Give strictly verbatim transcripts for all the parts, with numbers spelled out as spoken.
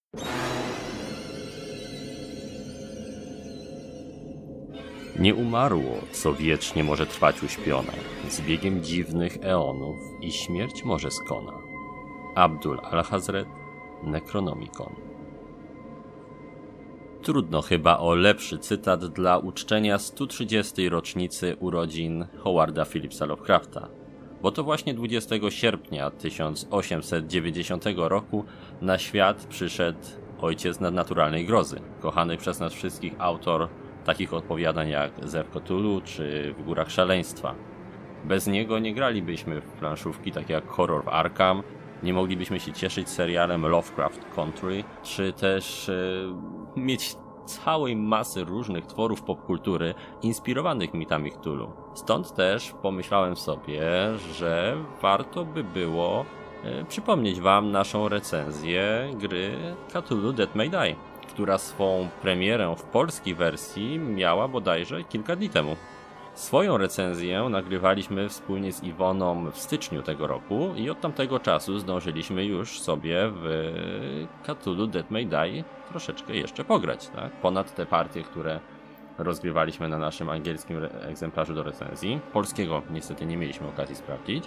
Nie umarło, co wiecznie może trwać uśpione, z biegiem dziwnych eonów i śmierć może skona. Abdul al-Hazred, Necronomicon. Trudno chyba o lepszy cytat dla uczczenia stu trzydziestej rocznicy urodzin Howarda Phillipsa Lovecrafta, bo to właśnie dwudziestego sierpnia tysiąc osiemset dziewięćdziesiątego roku na świat przyszedł ojciec nadnaturalnej grozy, kochany przez nas wszystkich autor takich opowiadań jak Zew Cthulhu czy W Górach Szaleństwa. Bez niego nie gralibyśmy w planszówki takie jak Horror w Arkham, nie moglibyśmy się cieszyć serialem Lovecraft Country, czy też e, mieć całej masy różnych tworów popkultury inspirowanych mitami Cthulhu. Stąd też pomyślałem sobie, że warto by było e, przypomnieć wam naszą recenzję gry Cthulhu Death May Die, która swą premierę w polskiej wersji miała bodajże kilka dni temu. Swoją recenzję nagrywaliśmy wspólnie z Iwoną w styczniu tego roku i od tamtego czasu zdążyliśmy już sobie w Cthulhu Death May Die troszeczkę jeszcze pograć, tak? Ponad te partie, które rozgrywaliśmy na naszym angielskim egzemplarzu do recenzji. Polskiego niestety nie mieliśmy okazji sprawdzić.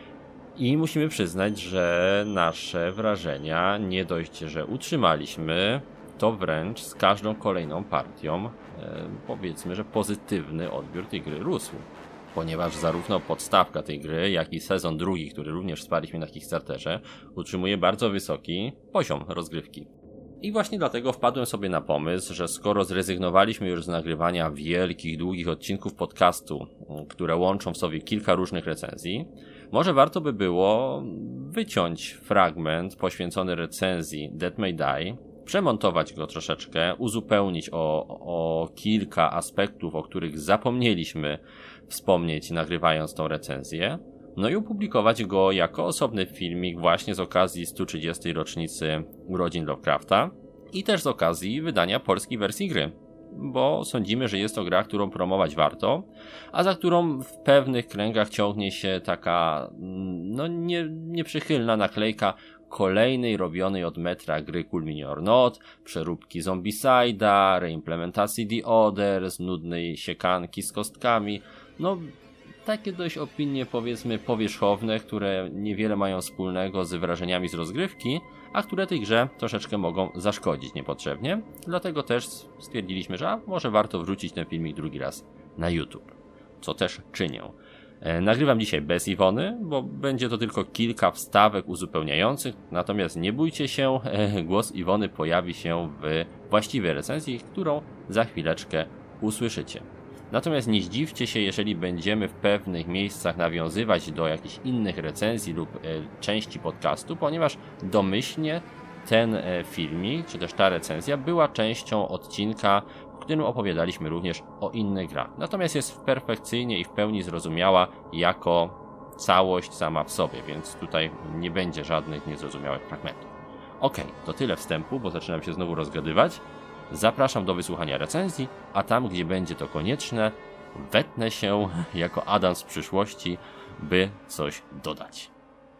I musimy przyznać, że nasze wrażenia nie dość, że utrzymaliśmy, to wręcz z każdą kolejną partią e, powiedzmy, że pozytywny odbiór tej gry rósł. Ponieważ zarówno podstawka tej gry, jak i sezon drugi, który również wsparliśmy na Kickstarterze, utrzymuje bardzo wysoki poziom rozgrywki. I właśnie dlatego wpadłem sobie na pomysł, że skoro zrezygnowaliśmy już z nagrywania wielkich, długich odcinków podcastu, które łączą w sobie kilka różnych recenzji, może warto by było wyciąć fragment poświęcony recenzji Death May Die, przemontować go troszeczkę, uzupełnić o, o kilka aspektów, o których zapomnieliśmy wspomnieć nagrywając tą recenzję, no i opublikować go jako osobny filmik właśnie z okazji stu trzydziestej rocznicy urodzin Lovecrafta i też z okazji wydania polskiej wersji gry, bo sądzimy, że jest to gra, którą promować warto, a za którą w pewnych kręgach ciągnie się taka no nie, nieprzychylna naklejka kolejnej robionej od metra gry Cool Mini or Not, przeróbki Zombicide'a, reimplementacji The Others, nudnej siekanki z kostkami, no takie dość opinie powiedzmy powierzchowne, które niewiele mają wspólnego z wrażeniami z rozgrywki, a które tej grze troszeczkę mogą zaszkodzić niepotrzebnie, dlatego też stwierdziliśmy, że może warto wrzucić ten filmik drugi raz na YouTube, co też czynię. E, nagrywam dzisiaj bez Iwony, bo będzie to tylko kilka wstawek uzupełniających, natomiast nie bójcie się, e, głos Iwony pojawi się w właściwej recenzji, którą za chwileczkę usłyszycie. Natomiast nie zdziwcie się, jeżeli będziemy w pewnych miejscach nawiązywać do jakichś innych recenzji lub e, części podcastu, ponieważ domyślnie ten e, filmik, czy też ta recenzja była częścią odcinka, w którym opowiadaliśmy również o innych grach. Natomiast jest perfekcyjnie i w pełni zrozumiała jako całość sama w sobie, więc tutaj nie będzie żadnych niezrozumiałych fragmentów. Okej, to tyle wstępu, bo zaczynam się znowu rozgadywać. Zapraszam do wysłuchania recenzji, a tam, gdzie będzie to konieczne, wetnę się jako Adam z przyszłości, by coś dodać.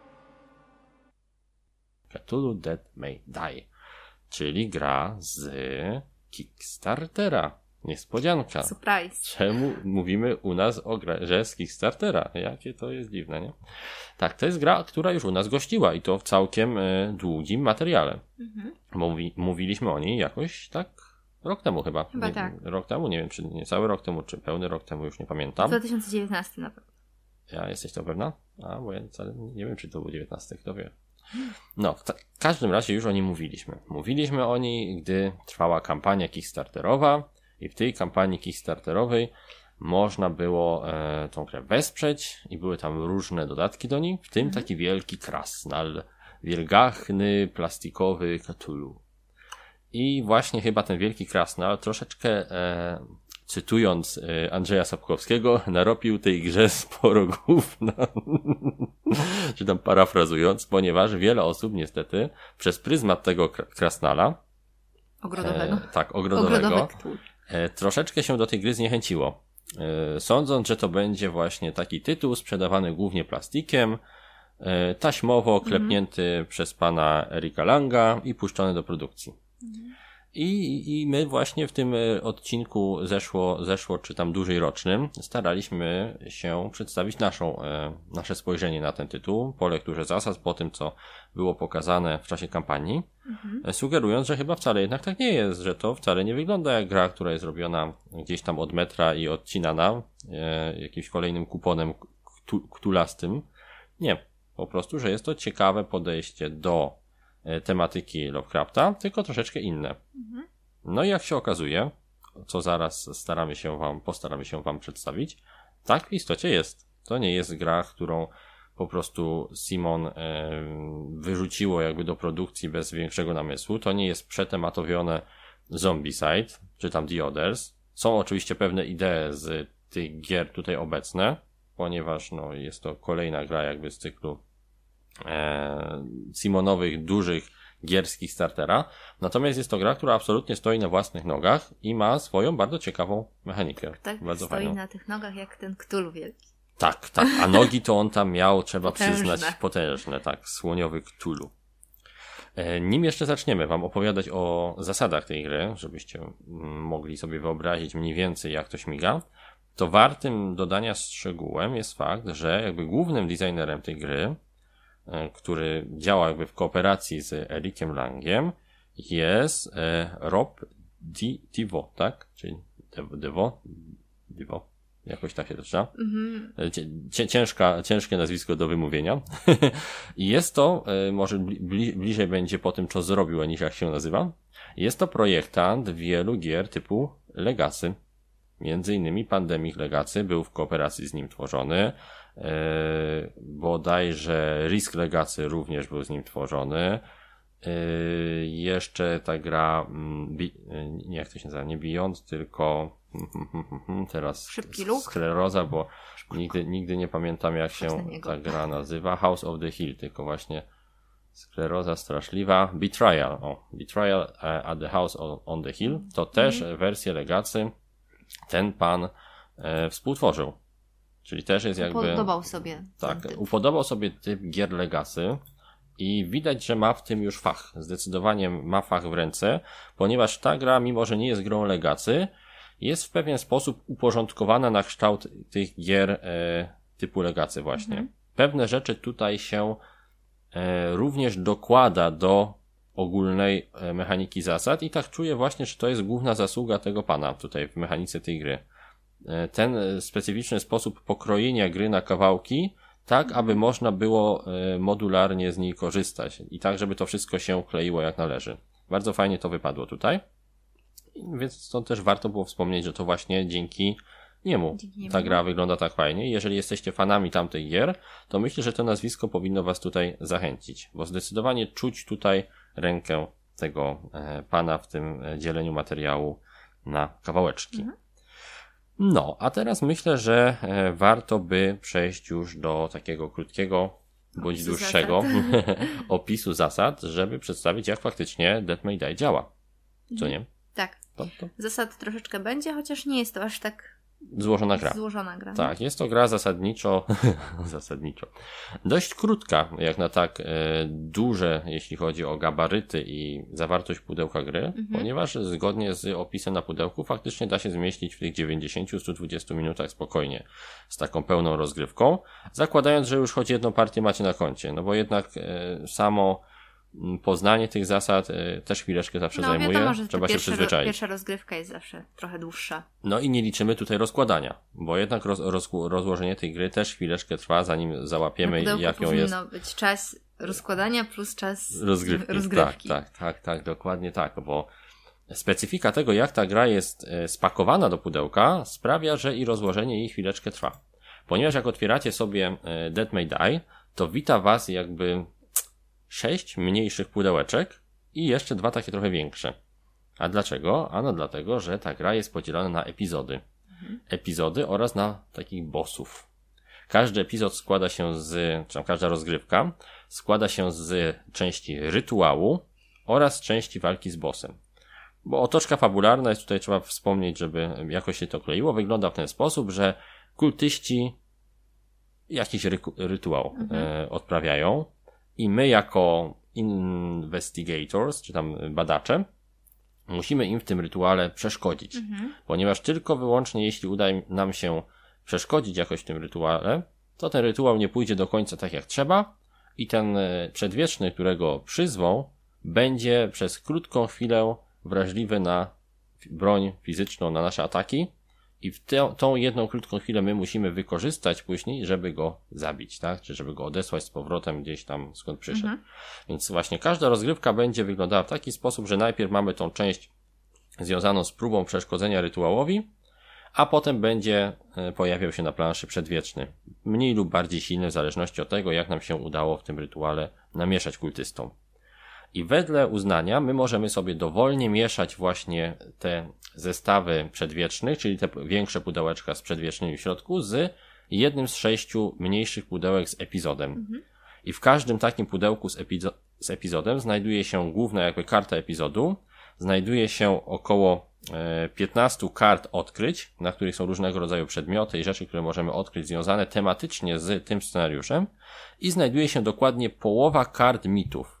Cthulhu Death May Die, czyli gra z Kickstartera. Niespodzianka. Surprise. Czemu mówimy u nas o grze z Kickstartera? Jakie to jest dziwne, nie? Tak, to jest gra, która już u nas gościła i to w całkiem y, długim materiale. Mhm. Mówi, mówiliśmy o niej jakoś tak rok temu chyba. Chyba nie, tak. Rok temu, nie wiem czy nie cały rok temu, czy pełny rok temu, już nie pamiętam. dwa tysiące dziewiętnasty na pewno. Ja, jesteś to pewna? A, bo ja wcale nie wiem, czy to był dziewiętnasty, kto wie. No, w, ta- w każdym razie już o niej mówiliśmy. Mówiliśmy o niej, gdy trwała kampania Kickstarterowa i w tej kampanii Kickstarterowej można było e, tą grę wesprzeć i były tam różne dodatki do niej, w tym mhm. taki wielki krasnal, wielgachny, plastikowy Cthulhu. I właśnie chyba ten wielki krasnal troszeczkę, e, cytując e, Andrzeja Sapkowskiego, narobił tej grze sporo gówna. Czy tam parafrazując, ponieważ wiele osób niestety przez pryzmat tego krasnala ogrodowego, e, tak, ogrodowego e, troszeczkę się do tej gry zniechęciło. E, sądząc, że to będzie właśnie taki tytuł sprzedawany głównie plastikiem, e, taśmowo klepnięty mhm. przez pana Erika Langa i puszczony do produkcji. Mhm. I, I my właśnie w tym odcinku zeszło, zeszło czy tam dłużej rocznym staraliśmy się przedstawić naszą, e, nasze spojrzenie na ten tytuł po lekturze zasad, po tym co było pokazane w czasie kampanii, mhm. sugerując, że chyba wcale jednak tak nie jest, że to wcale nie wygląda jak gra, która jest robiona gdzieś tam od metra i odcinana e, jakimś kolejnym kuponem ktulastym. Nie, po prostu, że jest to ciekawe podejście do tematyki Lovecrafta, tylko troszeczkę inne. Mhm. No i jak się okazuje, co zaraz staramy się wam, postaramy się wam przedstawić, tak w istocie jest. To nie jest gra, którą po prostu Simon e, wyrzuciło jakby do produkcji bez większego namysłu. To nie jest przetematowione Zombicide, czy tam The Others. Są oczywiście pewne idee z tych gier tutaj obecne, ponieważ no, jest to kolejna gra jakby z cyklu E, Simonowych, dużych gierskich startera. Natomiast jest to gra, która absolutnie stoi na własnych nogach i ma swoją bardzo ciekawą mechanikę. Tak, bardzo stoi fajną. na tych nogach jak ten Cthulhu wielki. Tak, tak. A nogi to on tam miał, trzeba potężne. przyznać, potężne, tak. Słoniowy Cthulhu. E, nim jeszcze zaczniemy wam opowiadać o zasadach tej gry, żebyście mogli sobie wyobrazić mniej więcej jak to śmiga, to wartym dodania szczegółem jest fakt, że jakby głównym designerem tej gry, który działa jakby w kooperacji z Ericiem Langiem, jest e, Rob Divo, tak? Czyli Divo? Divo? Jakoś tak się to czyta. Mm-hmm. Ciężka, ciężkie nazwisko do wymówienia. I jest to, e, może bli, bliżej będzie po tym, co zrobił, niż jak się nazywa. Jest to projektant wielu gier typu Legacy. Między innymi Pandemic Legacy był w kooperacji z nim tworzony. Yy, bodajże Risk Legacy również był z nim tworzony. Yy, jeszcze ta gra, bi, nie jak to się nazywa, nie Beyond, tylko teraz Skleroza, bo nigdy, nigdy nie pamiętam jak się ta gra nazywa. House of the Hill, tylko właśnie Skleroza straszliwa. Betrayal, o, Betrayal at the House on, on the Hill, to też mm. wersję Legacy ten pan e, współtworzył. Czyli też jest jakby... Upodobał sobie. Tak, upodobał sobie typ gier Legacy i widać, że ma w tym już fach. Zdecydowanie ma fach w ręce, ponieważ ta gra, mimo że nie jest grą Legacy, jest w pewien sposób uporządkowana na kształt tych gier e, typu Legacy właśnie. Mhm. Pewne rzeczy tutaj się e, również dokłada do ogólnej e, mechaniki zasad i tak czuję właśnie, że to jest główna zasługa tego pana tutaj w mechanice tej gry. Ten specyficzny sposób pokrojenia gry na kawałki, tak aby można było modularnie z niej korzystać i tak, żeby to wszystko się kleiło jak należy. Bardzo fajnie to wypadło tutaj, więc stąd też warto było wspomnieć, że to właśnie dzięki niemu dzięki ta gra wygląda tak fajnie. Jeżeli jesteście fanami tamtych gier, to myślę, że to nazwisko powinno was tutaj zachęcić, bo zdecydowanie czuć tutaj rękę tego pana w tym dzieleniu materiału na kawałeczki. Mhm. No, a teraz myślę, że e, warto by przejść już do takiego krótkiego bądź opisu dłuższego zasad. opisu zasad, żeby przedstawić, jak faktycznie Dead May Die działa. Co nie? Tak. To, to? Zasad troszeczkę będzie, chociaż nie jest to aż tak złożona gra. Złożona gra. Tak, jest to gra zasadniczo, zasadniczo, dość krótka, jak na tak e, duże, jeśli chodzi o gabaryty i zawartość pudełka gry, mhm. ponieważ zgodnie z opisem na pudełku faktycznie da się zmieścić w tych dziewięćdziesięciu do stu dwudziestu minutach spokojnie, z taką pełną rozgrywką, zakładając, że już choć jedną partię macie na koncie, no bo jednak e, samo poznanie tych zasad y, też chwileczkę zawsze no, zajmuje, wiadomo, że trzeba się pierwsze, przyzwyczaić. Pierwsza rozgrywka jest zawsze trochę dłuższa. No i nie liczymy tutaj rozkładania, bo jednak roz, roz, rozłożenie tej gry też chwileczkę trwa, zanim załapiemy jak ją jest. Powinno być czas rozkładania plus czas rozgrywki. rozgrywki. Tak, tak, tak, tak, dokładnie tak, bo specyfika tego, jak ta gra jest spakowana do pudełka, sprawia, że i rozłożenie jej chwileczkę trwa. Ponieważ jak otwieracie sobie Dead May Die, to wita was jakby sześć mniejszych pudełeczek i jeszcze dwa takie trochę większe. A dlaczego? Ano dlatego, że ta gra jest podzielona na epizody. Mhm. Epizody oraz na takich bossów. Każdy epizod składa się z, czy tam każda rozgrywka składa się z części rytuału oraz części walki z bossem. Bo otoczka fabularna jest tutaj, trzeba wspomnieć, żeby jakoś się to kleiło, wygląda w ten sposób, że kultyści jakiś ryku, rytuał Mhm. e, odprawiają i my jako investigators, czy tam badacze, musimy im w tym rytuale przeszkodzić. Mhm. Ponieważ tylko wyłącznie jeśli uda nam się przeszkodzić jakoś w tym rytuale, to ten rytuał nie pójdzie do końca tak jak trzeba i ten przedwieczny, którego przyzwą, będzie przez krótką chwilę wrażliwy na broń fizyczną, na nasze ataki i w tę, tą jedną krótką chwilę my musimy wykorzystać później, żeby go zabić, tak? Czy żeby go odesłać z powrotem gdzieś tam skąd przyszedł. Mhm. Więc właśnie każda rozgrywka będzie wyglądała w taki sposób, że najpierw mamy tą część związaną z próbą przeszkodzenia rytuałowi, a potem będzie pojawiał się na planszy przedwieczny. Mniej lub bardziej silny w zależności od tego, jak nam się udało w tym rytuale namieszać kultystom. I wedle uznania my możemy sobie dowolnie mieszać właśnie te zestawy przedwiecznych, czyli te większe pudełeczka z przedwiecznymi w środku, z jednym z sześciu mniejszych pudełek z epizodem. Mhm. I w każdym takim pudełku z, epizo- z epizodem znajduje się główna jakby karta epizodu, znajduje się około e, piętnaście kart odkryć, na których są różnego rodzaju przedmioty i rzeczy, które możemy odkryć związane tematycznie z tym scenariuszem i znajduje się dokładnie połowa kart mitów.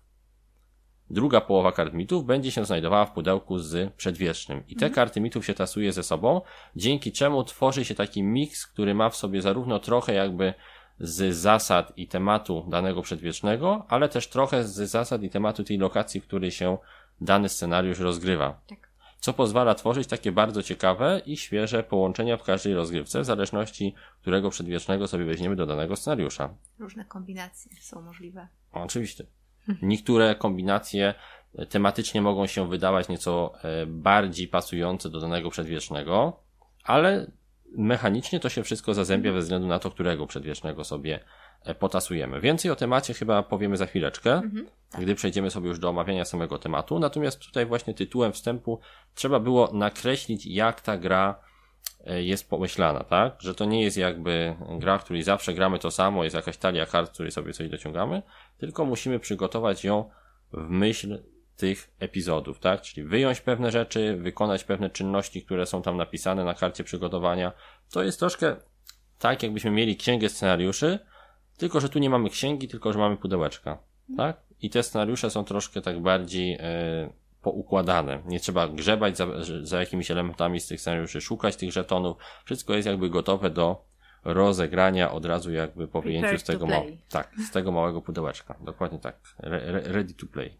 Druga połowa kart mitów będzie się znajdowała w pudełku z przedwiecznym. I te mhm. karty mitów się tasuje ze sobą, dzięki czemu tworzy się taki miks, który ma w sobie zarówno trochę jakby z zasad i tematu danego przedwiecznego, ale też trochę z zasad i tematu tej lokacji, w której się dany scenariusz rozgrywa. Tak. Co pozwala tworzyć takie bardzo ciekawe i świeże połączenia w każdej rozgrywce, w zależności którego przedwiecznego sobie weźmiemy do danego scenariusza. Różne kombinacje są możliwe. Oczywiście. Niektóre kombinacje tematycznie mogą się wydawać nieco bardziej pasujące do danego przedwiecznego, ale mechanicznie to się wszystko zazębia bez względu na to, którego przedwiecznego sobie potasujemy. Więcej o temacie chyba powiemy za chwileczkę, mhm, tak. gdy przejdziemy sobie już do omawiania samego tematu. Natomiast tutaj właśnie tytułem wstępu trzeba było nakreślić, jak ta gra jest pomyślana, tak? Że to nie jest jakby gra, w której zawsze gramy to samo, jest jakaś talia kart, w której sobie coś dociągamy, tylko musimy przygotować ją w myśl tych epizodów, tak? Czyli wyjąć pewne rzeczy, wykonać pewne czynności, które są tam napisane na karcie przygotowania. To jest troszkę tak, jakbyśmy mieli księgę scenariuszy, tylko że tu nie mamy księgi, tylko że mamy pudełeczka, tak? I te scenariusze są troszkę tak bardziej e, poukładane. Nie trzeba grzebać za, za jakimiś elementami z tych scenariuszy, szukać tych żetonów. Wszystko jest jakby gotowe do rozegrania od razu jakby po wyjęciu z tego, ma- tak, z tego małego pudełeczka. Dokładnie tak. Re- re- ready to play.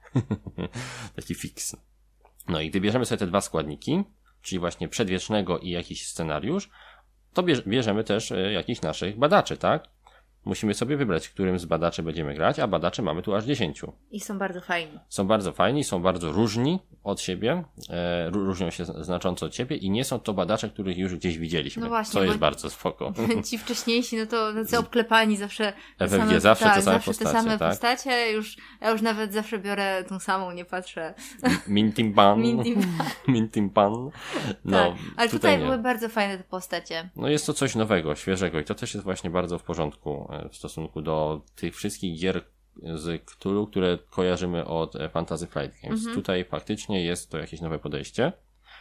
Taki fix. No i gdy bierzemy sobie te dwa składniki, czyli właśnie przedwiecznego i jakiś scenariusz, to bierz- bierzemy też y, jakichś naszych badaczy, tak? Musimy sobie wybrać, którym z badaczy będziemy grać, a badaczy mamy tu aż dziesięciu. I są bardzo fajni. Są bardzo fajni, są bardzo różni od siebie, e, różnią się znacząco od siebie i nie są to badacze, których już gdzieś widzieliśmy, no właśnie, co jest bardzo spoko. Ci wcześniejsi, no to tacy obklepani zawsze te F F G, same, zawsze tak, te same zawsze postacie, te same tak? postacie, już, ja już nawet zawsze biorę tą samą, nie patrzę. Mintimpan. Mintimpan. No, tak. Ale tutaj, tutaj były bardzo fajne te postacie. No jest to coś nowego, świeżego i to też jest właśnie bardzo w porządku w stosunku do tych wszystkich gier z Cthulhu, które kojarzymy od Fantasy Flight Games. Mhm. Tutaj faktycznie jest to jakieś nowe podejście.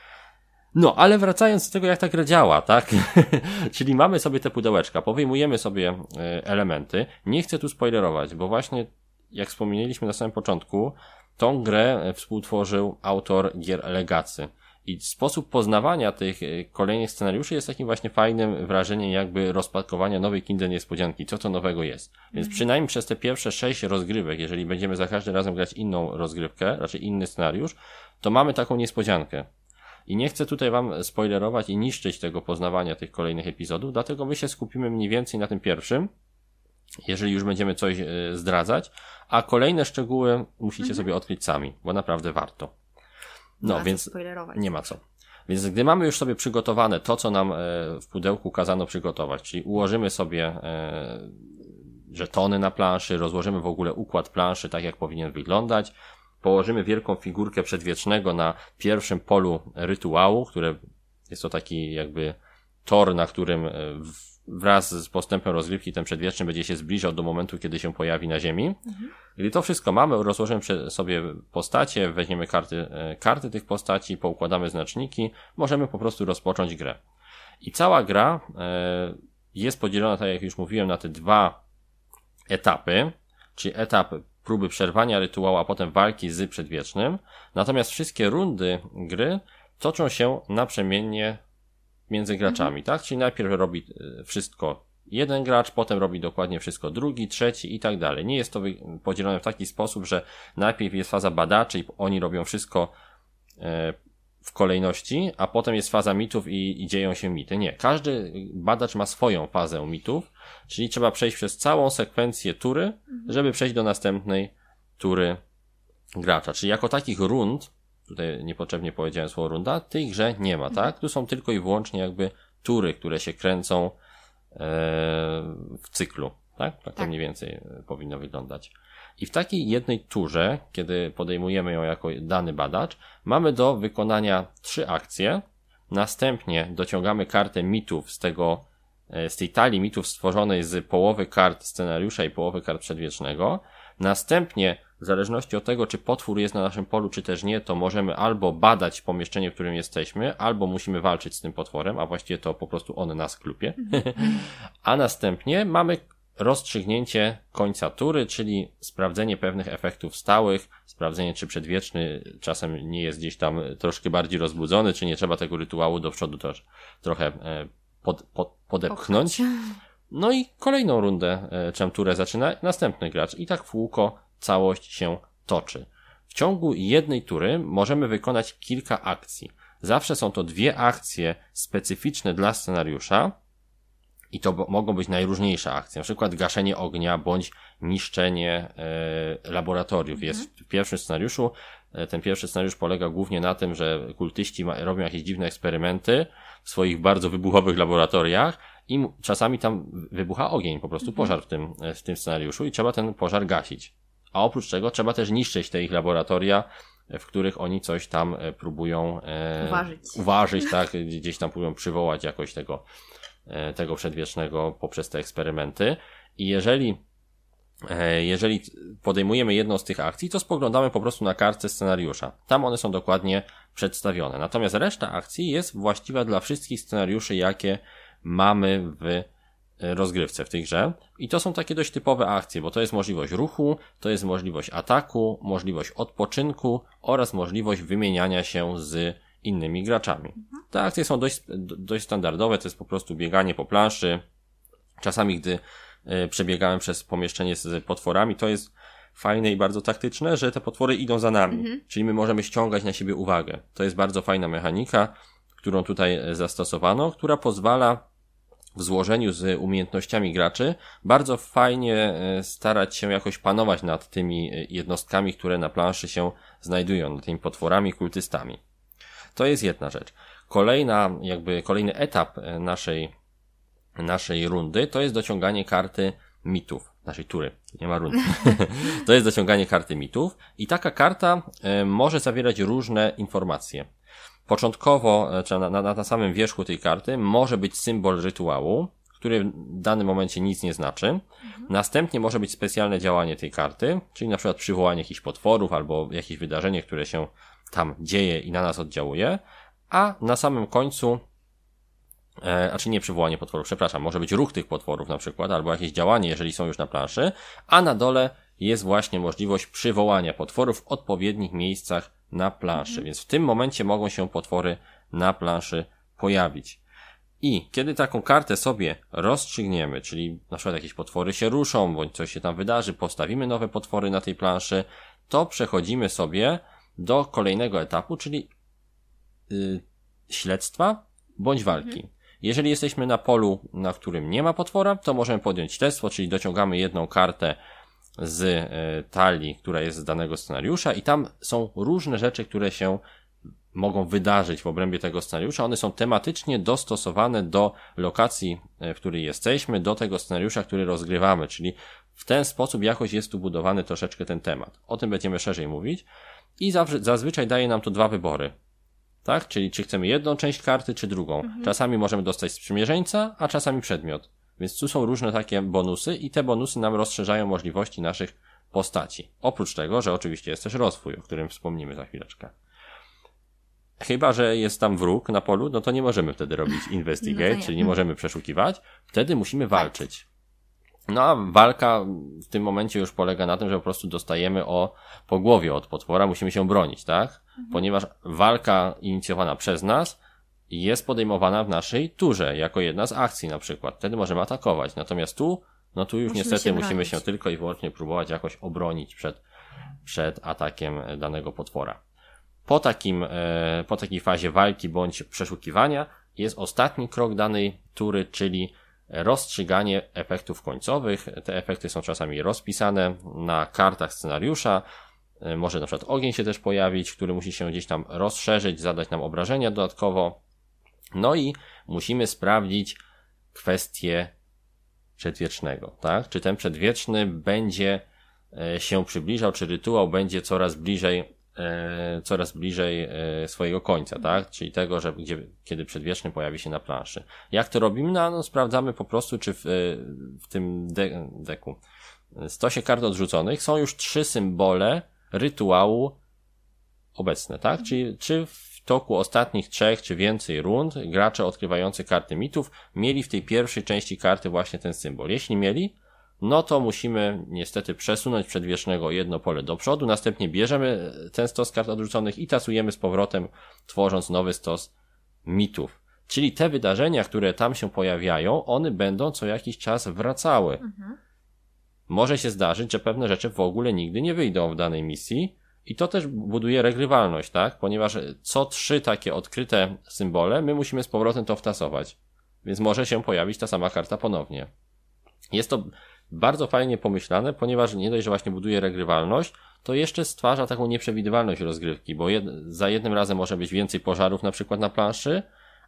No, ale wracając do tego, jak ta gra działa, tak? Czyli mamy sobie te pudełeczka, powyjmujemy sobie elementy. Nie chcę tu spoilerować, bo właśnie jak wspomnieliśmy na samym początku, tą grę współtworzył autor gier Legacy. I sposób poznawania tych kolejnych scenariuszy jest takim właśnie fajnym wrażeniem jakby rozpakowania nowej Kinder Niespodzianki, co to nowego jest. Więc mm. przynajmniej przez te pierwsze sześć rozgrywek, jeżeli będziemy za każdym razem grać inną rozgrywkę, raczej inny scenariusz, to mamy taką niespodziankę. I nie chcę tutaj wam spoilerować i niszczyć tego poznawania tych kolejnych epizodów, dlatego my się skupimy mniej więcej na tym pierwszym, jeżeli już będziemy coś zdradzać, a kolejne szczegóły musicie mm-hmm. sobie odkryć sami, bo naprawdę warto. No, więc nie ma co. Więc gdy mamy już sobie przygotowane to, co nam w pudełku kazano przygotować, czyli ułożymy sobie żetony na planszy, rozłożymy w ogóle układ planszy tak, jak powinien wyglądać, położymy wielką figurkę przedwiecznego na pierwszym polu rytuału, które jest to taki jakby tor, na którym wraz z postępem rozgrywki ten przedwieczny będzie się zbliżał do momentu, kiedy się pojawi na ziemi. Mhm. Gdy to wszystko mamy, rozłożymy sobie postacie, weźmiemy karty, karty tych postaci, poukładamy znaczniki, możemy po prostu rozpocząć grę. I cała gra e, jest podzielona, tak jak już mówiłem, na te dwa etapy, czyli etap próby przerwania rytuału, a potem walki z przedwiecznym. Natomiast wszystkie rundy gry toczą się naprzemiennie między graczami, mhm. tak? Czyli najpierw robi wszystko jeden gracz, potem robi dokładnie wszystko drugi, trzeci i tak dalej. Nie jest to podzielone w taki sposób, że najpierw jest faza badaczy i oni robią wszystko w kolejności, a potem jest faza mitów i, i dzieją się mity. Nie, każdy badacz ma swoją fazę mitów, czyli trzeba przejść przez całą sekwencję tury, mhm. żeby przejść do następnej tury gracza. Czyli jako takich rund, tutaj niepotrzebnie powiedziałem słowo runda, w tej grze nie ma, mhm. tak? Tu są tylko i wyłącznie jakby tury, które się kręcą e, w cyklu, tak? Tak to mniej więcej powinno wyglądać. I w takiej jednej turze, kiedy podejmujemy ją jako dany badacz, mamy do wykonania trzy akcje. Następnie dociągamy kartę mitów z tego, z tej talii mitów stworzonej z połowy kart scenariusza i połowy kart przedwiecznego. Następnie, w zależności od tego, czy potwór jest na naszym polu, czy też nie, to możemy albo badać pomieszczenie, w którym jesteśmy, albo musimy walczyć z tym potworem, a właściwie to po prostu on nas klupie. A następnie mamy rozstrzygnięcie końca tury, czyli sprawdzenie pewnych efektów stałych, sprawdzenie, czy przedwieczny czasem nie jest gdzieś tam troszkę bardziej rozbudzony, czy nie trzeba tego rytuału do przodu też trochę pod, pod, podepchnąć. No i kolejną rundę, czym turę zaczyna następny gracz i tak w kółko całość się toczy. W ciągu jednej tury możemy wykonać kilka akcji. Zawsze są to dwie akcje specyficzne dla scenariusza, i to mogą być najróżniejsze akcje, na przykład gaszenie ognia bądź niszczenie e, laboratoriów. Jest mhm. w pierwszym scenariuszu, e, ten pierwszy scenariusz polega głównie na tym, że kultyści ma, robią jakieś dziwne eksperymenty w swoich bardzo wybuchowych laboratoriach i czasami tam wybucha ogień, po prostu mhm. pożar w tym, w tym scenariuszu i trzeba ten pożar gasić. A oprócz tego trzeba też niszczyć te ich laboratoria, w których oni coś tam próbują e, uważyć. uważyć, tak, gdzieś tam próbują przywołać jakoś tego tego przedwiecznego poprzez te eksperymenty. I jeżeli jeżeli podejmujemy jedną z tych akcji, to spoglądamy po prostu na kartę scenariusza. Tam one są dokładnie przedstawione. Natomiast reszta akcji jest właściwa dla wszystkich scenariuszy, jakie mamy w rozgrywce w tej grze. I to są takie dość typowe akcje, bo to jest możliwość ruchu, to jest możliwość ataku, możliwość odpoczynku oraz możliwość wymieniania się z innymi graczami. Te akcje są dość, dość standardowe, to jest po prostu bieganie po planszy. Czasami, gdy y, przebiegamy przez pomieszczenie z potworami, to jest fajne i bardzo taktyczne, że te potwory idą za nami. Mhm. Czyli my możemy ściągać na siebie uwagę. To jest bardzo fajna mechanika, którą tutaj zastosowano, która pozwala w złożeniu z umiejętnościami graczy bardzo fajnie starać się jakoś panować nad tymi jednostkami, które na planszy się znajdują, nad tymi potworami, kultystami. To jest jedna rzecz. Kolejna, jakby kolejny etap naszej, naszej rundy to jest dociąganie karty mitów. Naszej tury. Nie ma rundy. To jest dociąganie karty mitów i taka karta y, może zawierać różne informacje. Początkowo, czy na, na, na samym wierzchu tej karty może być symbol rytuału, który w danym momencie nic nie znaczy. Mhm. Następnie może być specjalne działanie tej karty, czyli na przykład przywołanie jakichś potworów albo jakieś wydarzenie, które się tam dzieje i na nas oddziałuje, a na samym końcu, e, a czy nie przywołanie potworów, przepraszam, może być ruch tych potworów na przykład, albo jakieś działanie, jeżeli są już na planszy, a na dole jest właśnie możliwość przywołania potworów w odpowiednich miejscach na planszy, mhm. więc w tym momencie mogą się potwory na planszy pojawić. I kiedy taką kartę sobie rozstrzygniemy, czyli na przykład jakieś potwory się ruszą, bądź coś się tam wydarzy, postawimy nowe potwory na tej planszy, to przechodzimy sobie do kolejnego etapu, czyli yy, śledztwa bądź walki. Mhm. Jeżeli jesteśmy na polu, na którym nie ma potwora, to możemy podjąć śledztwo, czyli dociągamy jedną kartę z y, talii, która jest z danego scenariusza i tam są różne rzeczy, które się mogą wydarzyć w obrębie tego scenariusza. One są tematycznie dostosowane do lokacji, w której jesteśmy, do tego scenariusza, który rozgrywamy, czyli w ten sposób jakoś jest tu budowany troszeczkę ten temat. O tym będziemy szerzej mówić i zazwyczaj daje nam to dwa wybory. Tak? Czyli czy chcemy jedną część karty, czy drugą. Mhm. Czasami możemy dostać sprzymierzeńca, a czasami przedmiot. Więc tu są różne takie bonusy i te bonusy nam rozszerzają możliwości naszych postaci. Oprócz tego, że oczywiście jest też rozwój, o którym wspomnimy za chwileczkę. Chyba że jest tam wróg na polu, no to nie możemy wtedy robić investigate, no nie. czyli nie możemy przeszukiwać. Wtedy musimy walczyć. No a walka w tym momencie już polega na tym, że po prostu dostajemy o, po głowie od potwora, musimy się bronić, tak? Mhm. Ponieważ walka inicjowana przez nas jest podejmowana w naszej turze, jako jedna z akcji na przykład. Wtedy możemy atakować. Natomiast tu, no tu już musimy niestety się musimy się tylko i wyłącznie próbować jakoś obronić przed, przed atakiem danego potwora. Po takim, e, po takiej fazie walki bądź przeszukiwania jest ostatni krok danej tury, czyli rozstrzyganie efektów końcowych. Te efekty są czasami rozpisane na kartach scenariusza. Może na przykład ogień się też pojawić, który musi się gdzieś tam rozszerzyć, zadać nam obrażenia dodatkowo. No i musimy sprawdzić kwestię przedwiecznego, tak? Czy ten przedwieczny będzie się przybliżał, czy rytuał będzie coraz bliżej E, coraz bliżej e, swojego końca, tak? Czyli tego, że gdzie, kiedy przedwieczny pojawi się na planszy. Jak to robimy? No, no sprawdzamy po prostu, czy w, w tym de- deku stosie kart odrzuconych są już trzy symbole rytuału obecne, tak? Czyli czy w toku ostatnich trzech czy więcej rund gracze odkrywający karty mitów mieli w tej pierwszej części karty właśnie ten symbol. Jeśli mieli, no to musimy niestety przesunąć przedwiecznego jedno pole do przodu, następnie bierzemy ten stos kart odrzuconych i tasujemy z powrotem, tworząc nowy stos mitów. Czyli te wydarzenia, które tam się pojawiają, one będą co jakiś czas wracały. Mhm. Może się zdarzyć, że pewne rzeczy w ogóle nigdy nie wyjdą w danej misji i to też buduje regrywalność, tak? Ponieważ co trzy takie odkryte symbole, my musimy z powrotem to wtasować. Więc może się pojawić ta sama karta ponownie. Jest to bardzo fajnie pomyślane, ponieważ nie dość, że właśnie buduje regrywalność, to jeszcze stwarza taką nieprzewidywalność rozgrywki, bo jed za jednym razem może być więcej pożarów na przykład na planszy,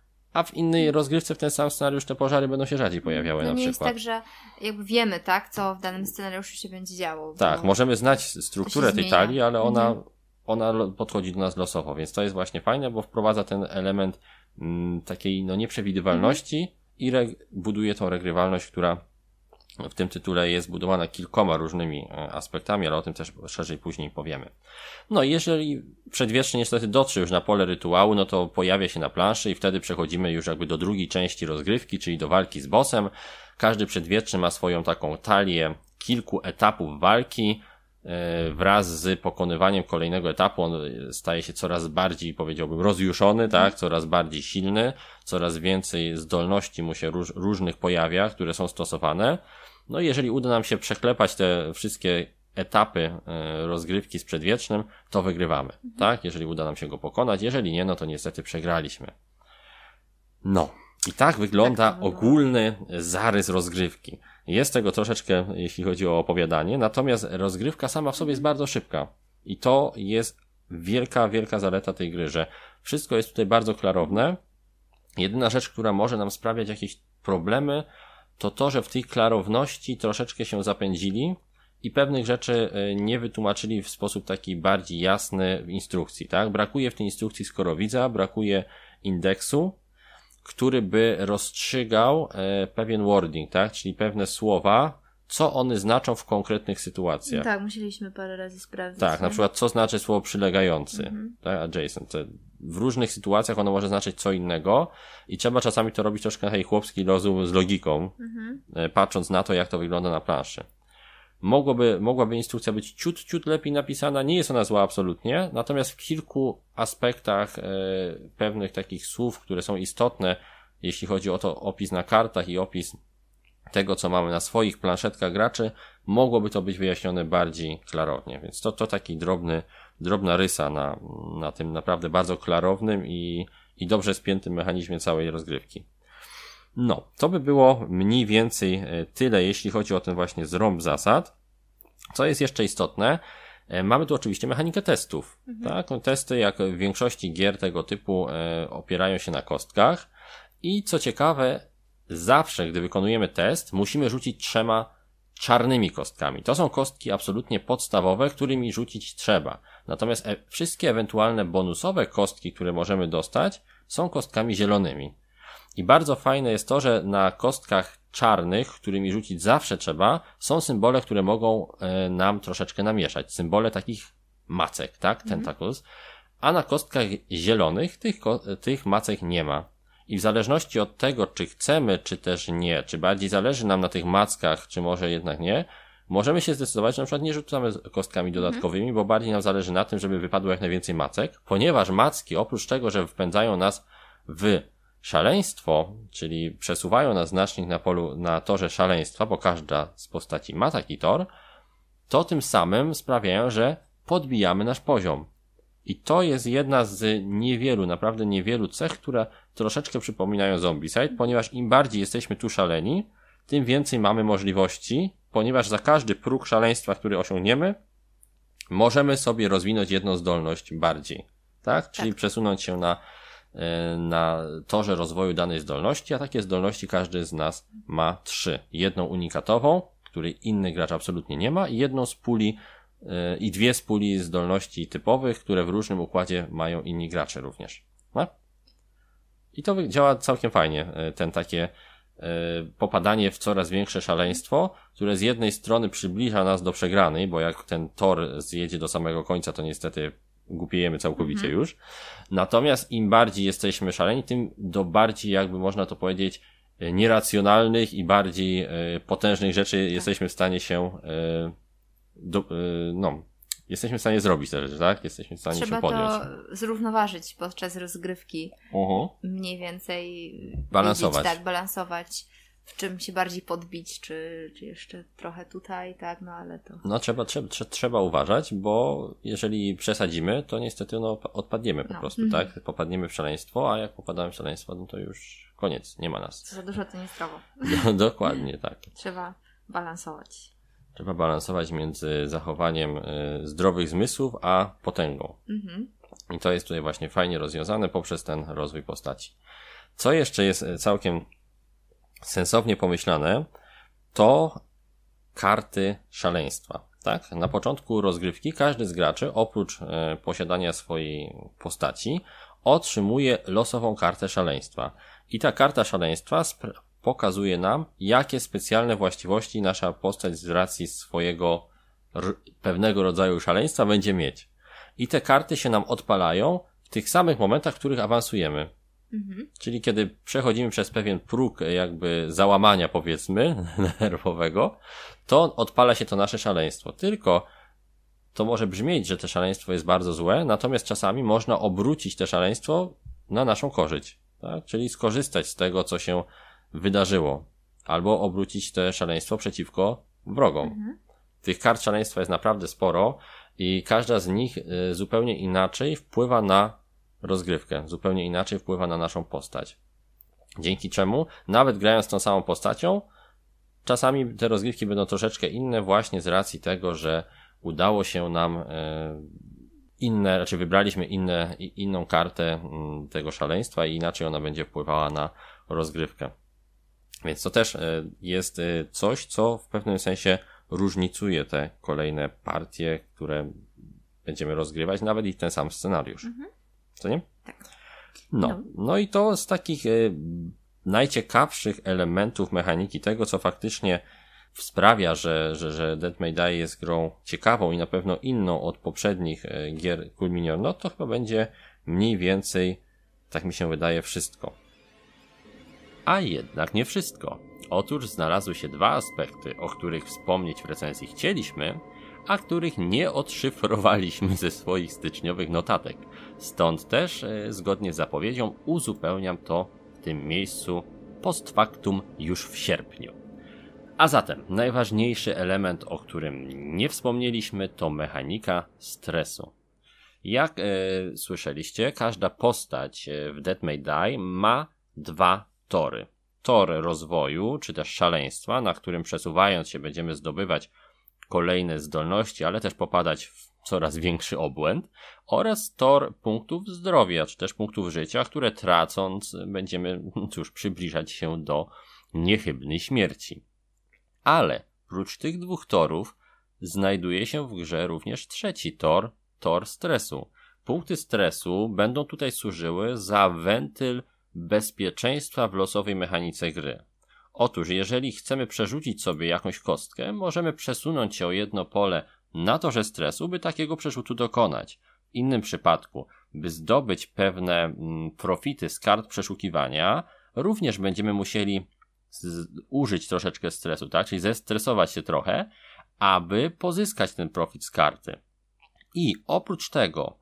a w innej rozgrywce w ten sam scenariusz te pożary będą się rzadziej pojawiały no na nie przykład. jest tak, że jakby wiemy, tak, co w danym scenariuszu się będzie działo. Tak, możemy znać strukturę tej talii, ale ona, mhm. ona podchodzi do nas losowo, więc to jest właśnie fajne, bo wprowadza ten element m, takiej no nieprzewidywalności mhm. i buduje tą regrywalność, która w tym tytule jest budowana kilkoma różnymi aspektami, ale o tym też szerzej później powiemy. No jeżeli przedwieczny niestety dotrze już na pole rytuału, no to pojawia się na planszy i wtedy przechodzimy już jakby do drugiej części rozgrywki, czyli do walki z bossem. Każdy przedwieczny ma swoją taką talię kilku etapów walki. Wraz z pokonywaniem kolejnego etapu on staje się coraz bardziej, powiedziałbym, rozjuszony, tak, coraz bardziej silny, coraz więcej zdolności mu się róż, różnych pojawia, które są stosowane. No i jeżeli uda nam się przeklepać te wszystkie etapy rozgrywki z przedwiecznym, to wygrywamy, mhm. tak, jeżeli uda nam się go pokonać, jeżeli nie, no to niestety przegraliśmy. No. I tak wygląda tak ogólny zarys rozgrywki. Jest tego troszeczkę, jeśli chodzi o opowiadanie, natomiast rozgrywka sama w sobie jest bardzo szybka. I to jest wielka, wielka zaleta tej gry, że wszystko jest tutaj bardzo klarowne. Jedyna rzecz, która może nam sprawiać jakieś problemy, to to, że w tej klarowności troszeczkę się zapędzili i pewnych rzeczy nie wytłumaczyli w sposób taki bardziej jasny w instrukcji, tak? Brakuje w tej instrukcji skorowidza, brakuje indeksu, który by rozstrzygał e, pewien wording, tak? Czyli pewne słowa, co one znaczą w konkretnych sytuacjach. Tak, musieliśmy parę razy sprawdzić. Tak, nie? na przykład co znaczy słowo przylegający, mhm. tak? Adjacent. W różnych sytuacjach ono może znaczyć co innego i trzeba czasami to robić troszkę na tej chłopski rozum z logiką, mhm. e, patrząc na to, jak to wygląda na planszy. Mogłoby, mogłaby instrukcja być ciut, ciut lepiej napisana, nie jest ona zła absolutnie, natomiast w kilku aspektach e, pewnych takich słów, które są istotne, jeśli chodzi o to opis na kartach i opis tego, co mamy na swoich planszetkach graczy, mogłoby to być wyjaśnione bardziej klarownie, więc to, to taki drobny, drobna rysa na, na tym naprawdę bardzo klarownym i, i dobrze spiętym mechanizmie całej rozgrywki. No, to by było mniej więcej tyle, jeśli chodzi o ten właśnie zrąb zasad. Co jest jeszcze istotne, mamy tu oczywiście mechanikę testów. Mhm. Tak? No, testy, jak w większości gier tego typu, e, opierają się na kostkach. I co ciekawe, zawsze, gdy wykonujemy test, musimy rzucić trzema czarnymi kostkami. To są kostki absolutnie podstawowe, którymi rzucić trzeba. Natomiast e- wszystkie ewentualne bonusowe kostki, które możemy dostać, są kostkami zielonymi. I bardzo fajne jest to, że na kostkach czarnych, którymi rzucić zawsze trzeba, są symbole, które mogą e, nam troszeczkę namieszać. Symbole takich macek, tak? Mm. Tentacles. a na kostkach zielonych tych, tych macek nie ma. I w zależności od tego, czy chcemy, czy też nie, czy bardziej zależy nam na tych mackach, czy może jednak nie, możemy się zdecydować, że na przykład nie rzucamy kostkami dodatkowymi, mhm. bo bardziej nam zależy na tym, żeby wypadło jak najwięcej macek, ponieważ macki, oprócz tego, że wpędzają nas w szaleństwo, czyli przesuwają nas znacznik na polu, na torze szaleństwa, bo każda z postaci ma taki tor, to tym samym sprawiają, że podbijamy nasz poziom. I to jest jedna z niewielu, naprawdę niewielu cech, które troszeczkę przypominają Zombicide, ponieważ im bardziej jesteśmy tu szaleni, tym więcej mamy możliwości, ponieważ za każdy próg szaleństwa, który osiągniemy, możemy sobie rozwinąć jedną zdolność bardziej, tak? Czyli tak. przesunąć się na, na torze rozwoju danej zdolności, a takie zdolności każdy z nas ma trzy. Jedną unikatową, której inny gracz absolutnie nie ma, i jedną z puli i dwie z puli zdolności typowych, które w różnym układzie mają inni gracze również. No? I to działa całkiem fajnie, ten takie popadanie w coraz większe szaleństwo, które z jednej strony przybliża nas do przegranej, bo jak ten tor zjedzie do samego końca, to niestety głupiejemy całkowicie mhm. już. Natomiast im bardziej jesteśmy szaleni, tym do bardziej, jakby można to powiedzieć, nieracjonalnych i bardziej potężnych rzeczy tak. jesteśmy w stanie się Do, no, jesteśmy w stanie zrobić te rzeczy, tak? Jesteśmy w stanie Trzeba się podjąć. Trzeba to zrównoważyć podczas rozgrywki. Uh-huh. Mniej więcej balansować. Wiedzieć, tak, balansować. W czym się bardziej podbić, czy, czy jeszcze trochę tutaj, tak? No ale to... No trzeba, trzeba, trzeba uważać, bo jeżeli przesadzimy, to niestety no, odpadniemy po no. prostu, mm-hmm. tak? Popadniemy w szaleństwo, a jak popadamy w szaleństwo, no to już koniec, nie ma nas. Co za dużo to nie zdrowo. No, dokładnie, tak. Trzeba balansować. Trzeba balansować między zachowaniem y, zdrowych zmysłów, a potęgą. Mm-hmm. I to jest tutaj właśnie fajnie rozwiązane poprzez ten rozwój postaci. Co jeszcze jest całkiem sensownie pomyślane, to karty szaleństwa. Tak? Na początku rozgrywki każdy z graczy, oprócz y, posiadania swojej postaci, otrzymuje losową kartę szaleństwa. I ta karta szaleństwa spra- pokazuje nam, jakie specjalne właściwości nasza postać z racji swojego r- pewnego rodzaju szaleństwa będzie mieć. I te karty się nam odpalają w tych samych momentach, w których awansujemy. Mhm. Czyli kiedy przechodzimy przez pewien próg jakby załamania, powiedzmy, nerwowego, to odpala się to nasze szaleństwo. Tylko to może brzmieć, że to szaleństwo jest bardzo złe, natomiast czasami można obrócić to szaleństwo na naszą korzyść. Tak? Czyli skorzystać z tego, co się wydarzyło. Albo obrócić te szaleństwo przeciwko wrogom. Mhm. Tych kart szaleństwa jest naprawdę sporo i każda z nich y, zupełnie inaczej wpływa na rozgrywkę. Zupełnie inaczej wpływa na naszą postać. Dzięki czemu, nawet grając tą samą postacią, czasami te rozgrywki będą troszeczkę inne właśnie z racji tego, że udało się nam y, inne, raczej wybraliśmy inne, inną kartę y, tego szaleństwa i inaczej ona będzie wpływała na rozgrywkę. Więc to też jest coś, co w pewnym sensie różnicuje te kolejne partie, które będziemy rozgrywać, nawet i ten sam scenariusz. Mhm. Co nie? Tak. No. no. No i to z takich y, najciekawszych elementów mechaniki, tego co faktycznie sprawia, że, że, że Dead May Die jest grą ciekawą i na pewno inną od poprzednich y, gier Cool Minion, no to chyba będzie mniej więcej, tak mi się wydaje, wszystko. A jednak nie wszystko. Otóż znalazły się dwa aspekty, o których wspomnieć w recenzji chcieliśmy, a których nie odszyfrowaliśmy ze swoich styczniowych notatek. Stąd też, e, zgodnie z zapowiedzią, uzupełniam to w tym miejscu post factum już w sierpniu. A zatem najważniejszy element, o którym nie wspomnieliśmy, to mechanika stresu. Jak e, słyszeliście, każda postać w Dead May Die ma dwa tory. Tor rozwoju, czy też szaleństwa, na którym przesuwając się będziemy zdobywać kolejne zdolności, ale też popadać w coraz większy obłęd, oraz tor punktów zdrowia, czy też punktów życia, które tracąc będziemy, cóż, przybliżać się do niechybnej śmierci. Ale prócz tych dwóch torów znajduje się w grze również trzeci tor, tor stresu. Punkty stresu będą tutaj służyły za wentyl bezpieczeństwa w losowej mechanice gry. Otóż, jeżeli chcemy przerzucić sobie jakąś kostkę, możemy przesunąć się o jedno pole na torze stresu, by takiego przerzutu dokonać. W innym przypadku by zdobyć pewne profity z kart przeszukiwania, również będziemy musieli z- użyć troszeczkę stresu, tak? Czyli zestresować się trochę, aby pozyskać ten profit z karty. I oprócz tego,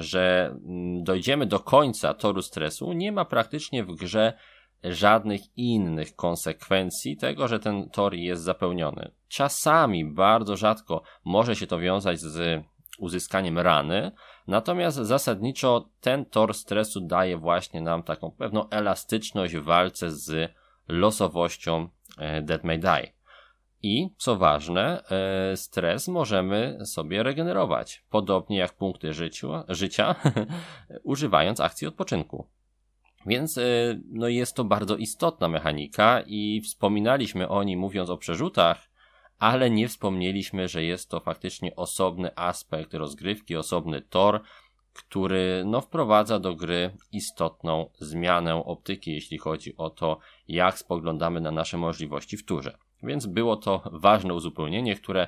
że dojdziemy do końca toru stresu, nie ma praktycznie w grze żadnych innych konsekwencji tego, że ten tor jest zapełniony. Czasami, bardzo rzadko może się to wiązać z uzyskaniem rany, natomiast zasadniczo ten tor stresu daje właśnie nam taką pewną elastyczność w walce z losowością Dead May Die. I, co ważne, stres możemy sobie regenerować, podobnie jak punkty życiu, życia, używając akcji odpoczynku. Więc no jest to bardzo istotna mechanika i wspominaliśmy o niej mówiąc o przerzutach, ale nie wspomnieliśmy, że jest to faktycznie osobny aspekt rozgrywki, osobny tor, który no wprowadza do gry istotną zmianę optyki, jeśli chodzi o to, jak spoglądamy na nasze możliwości w turze. Więc było to ważne uzupełnienie, które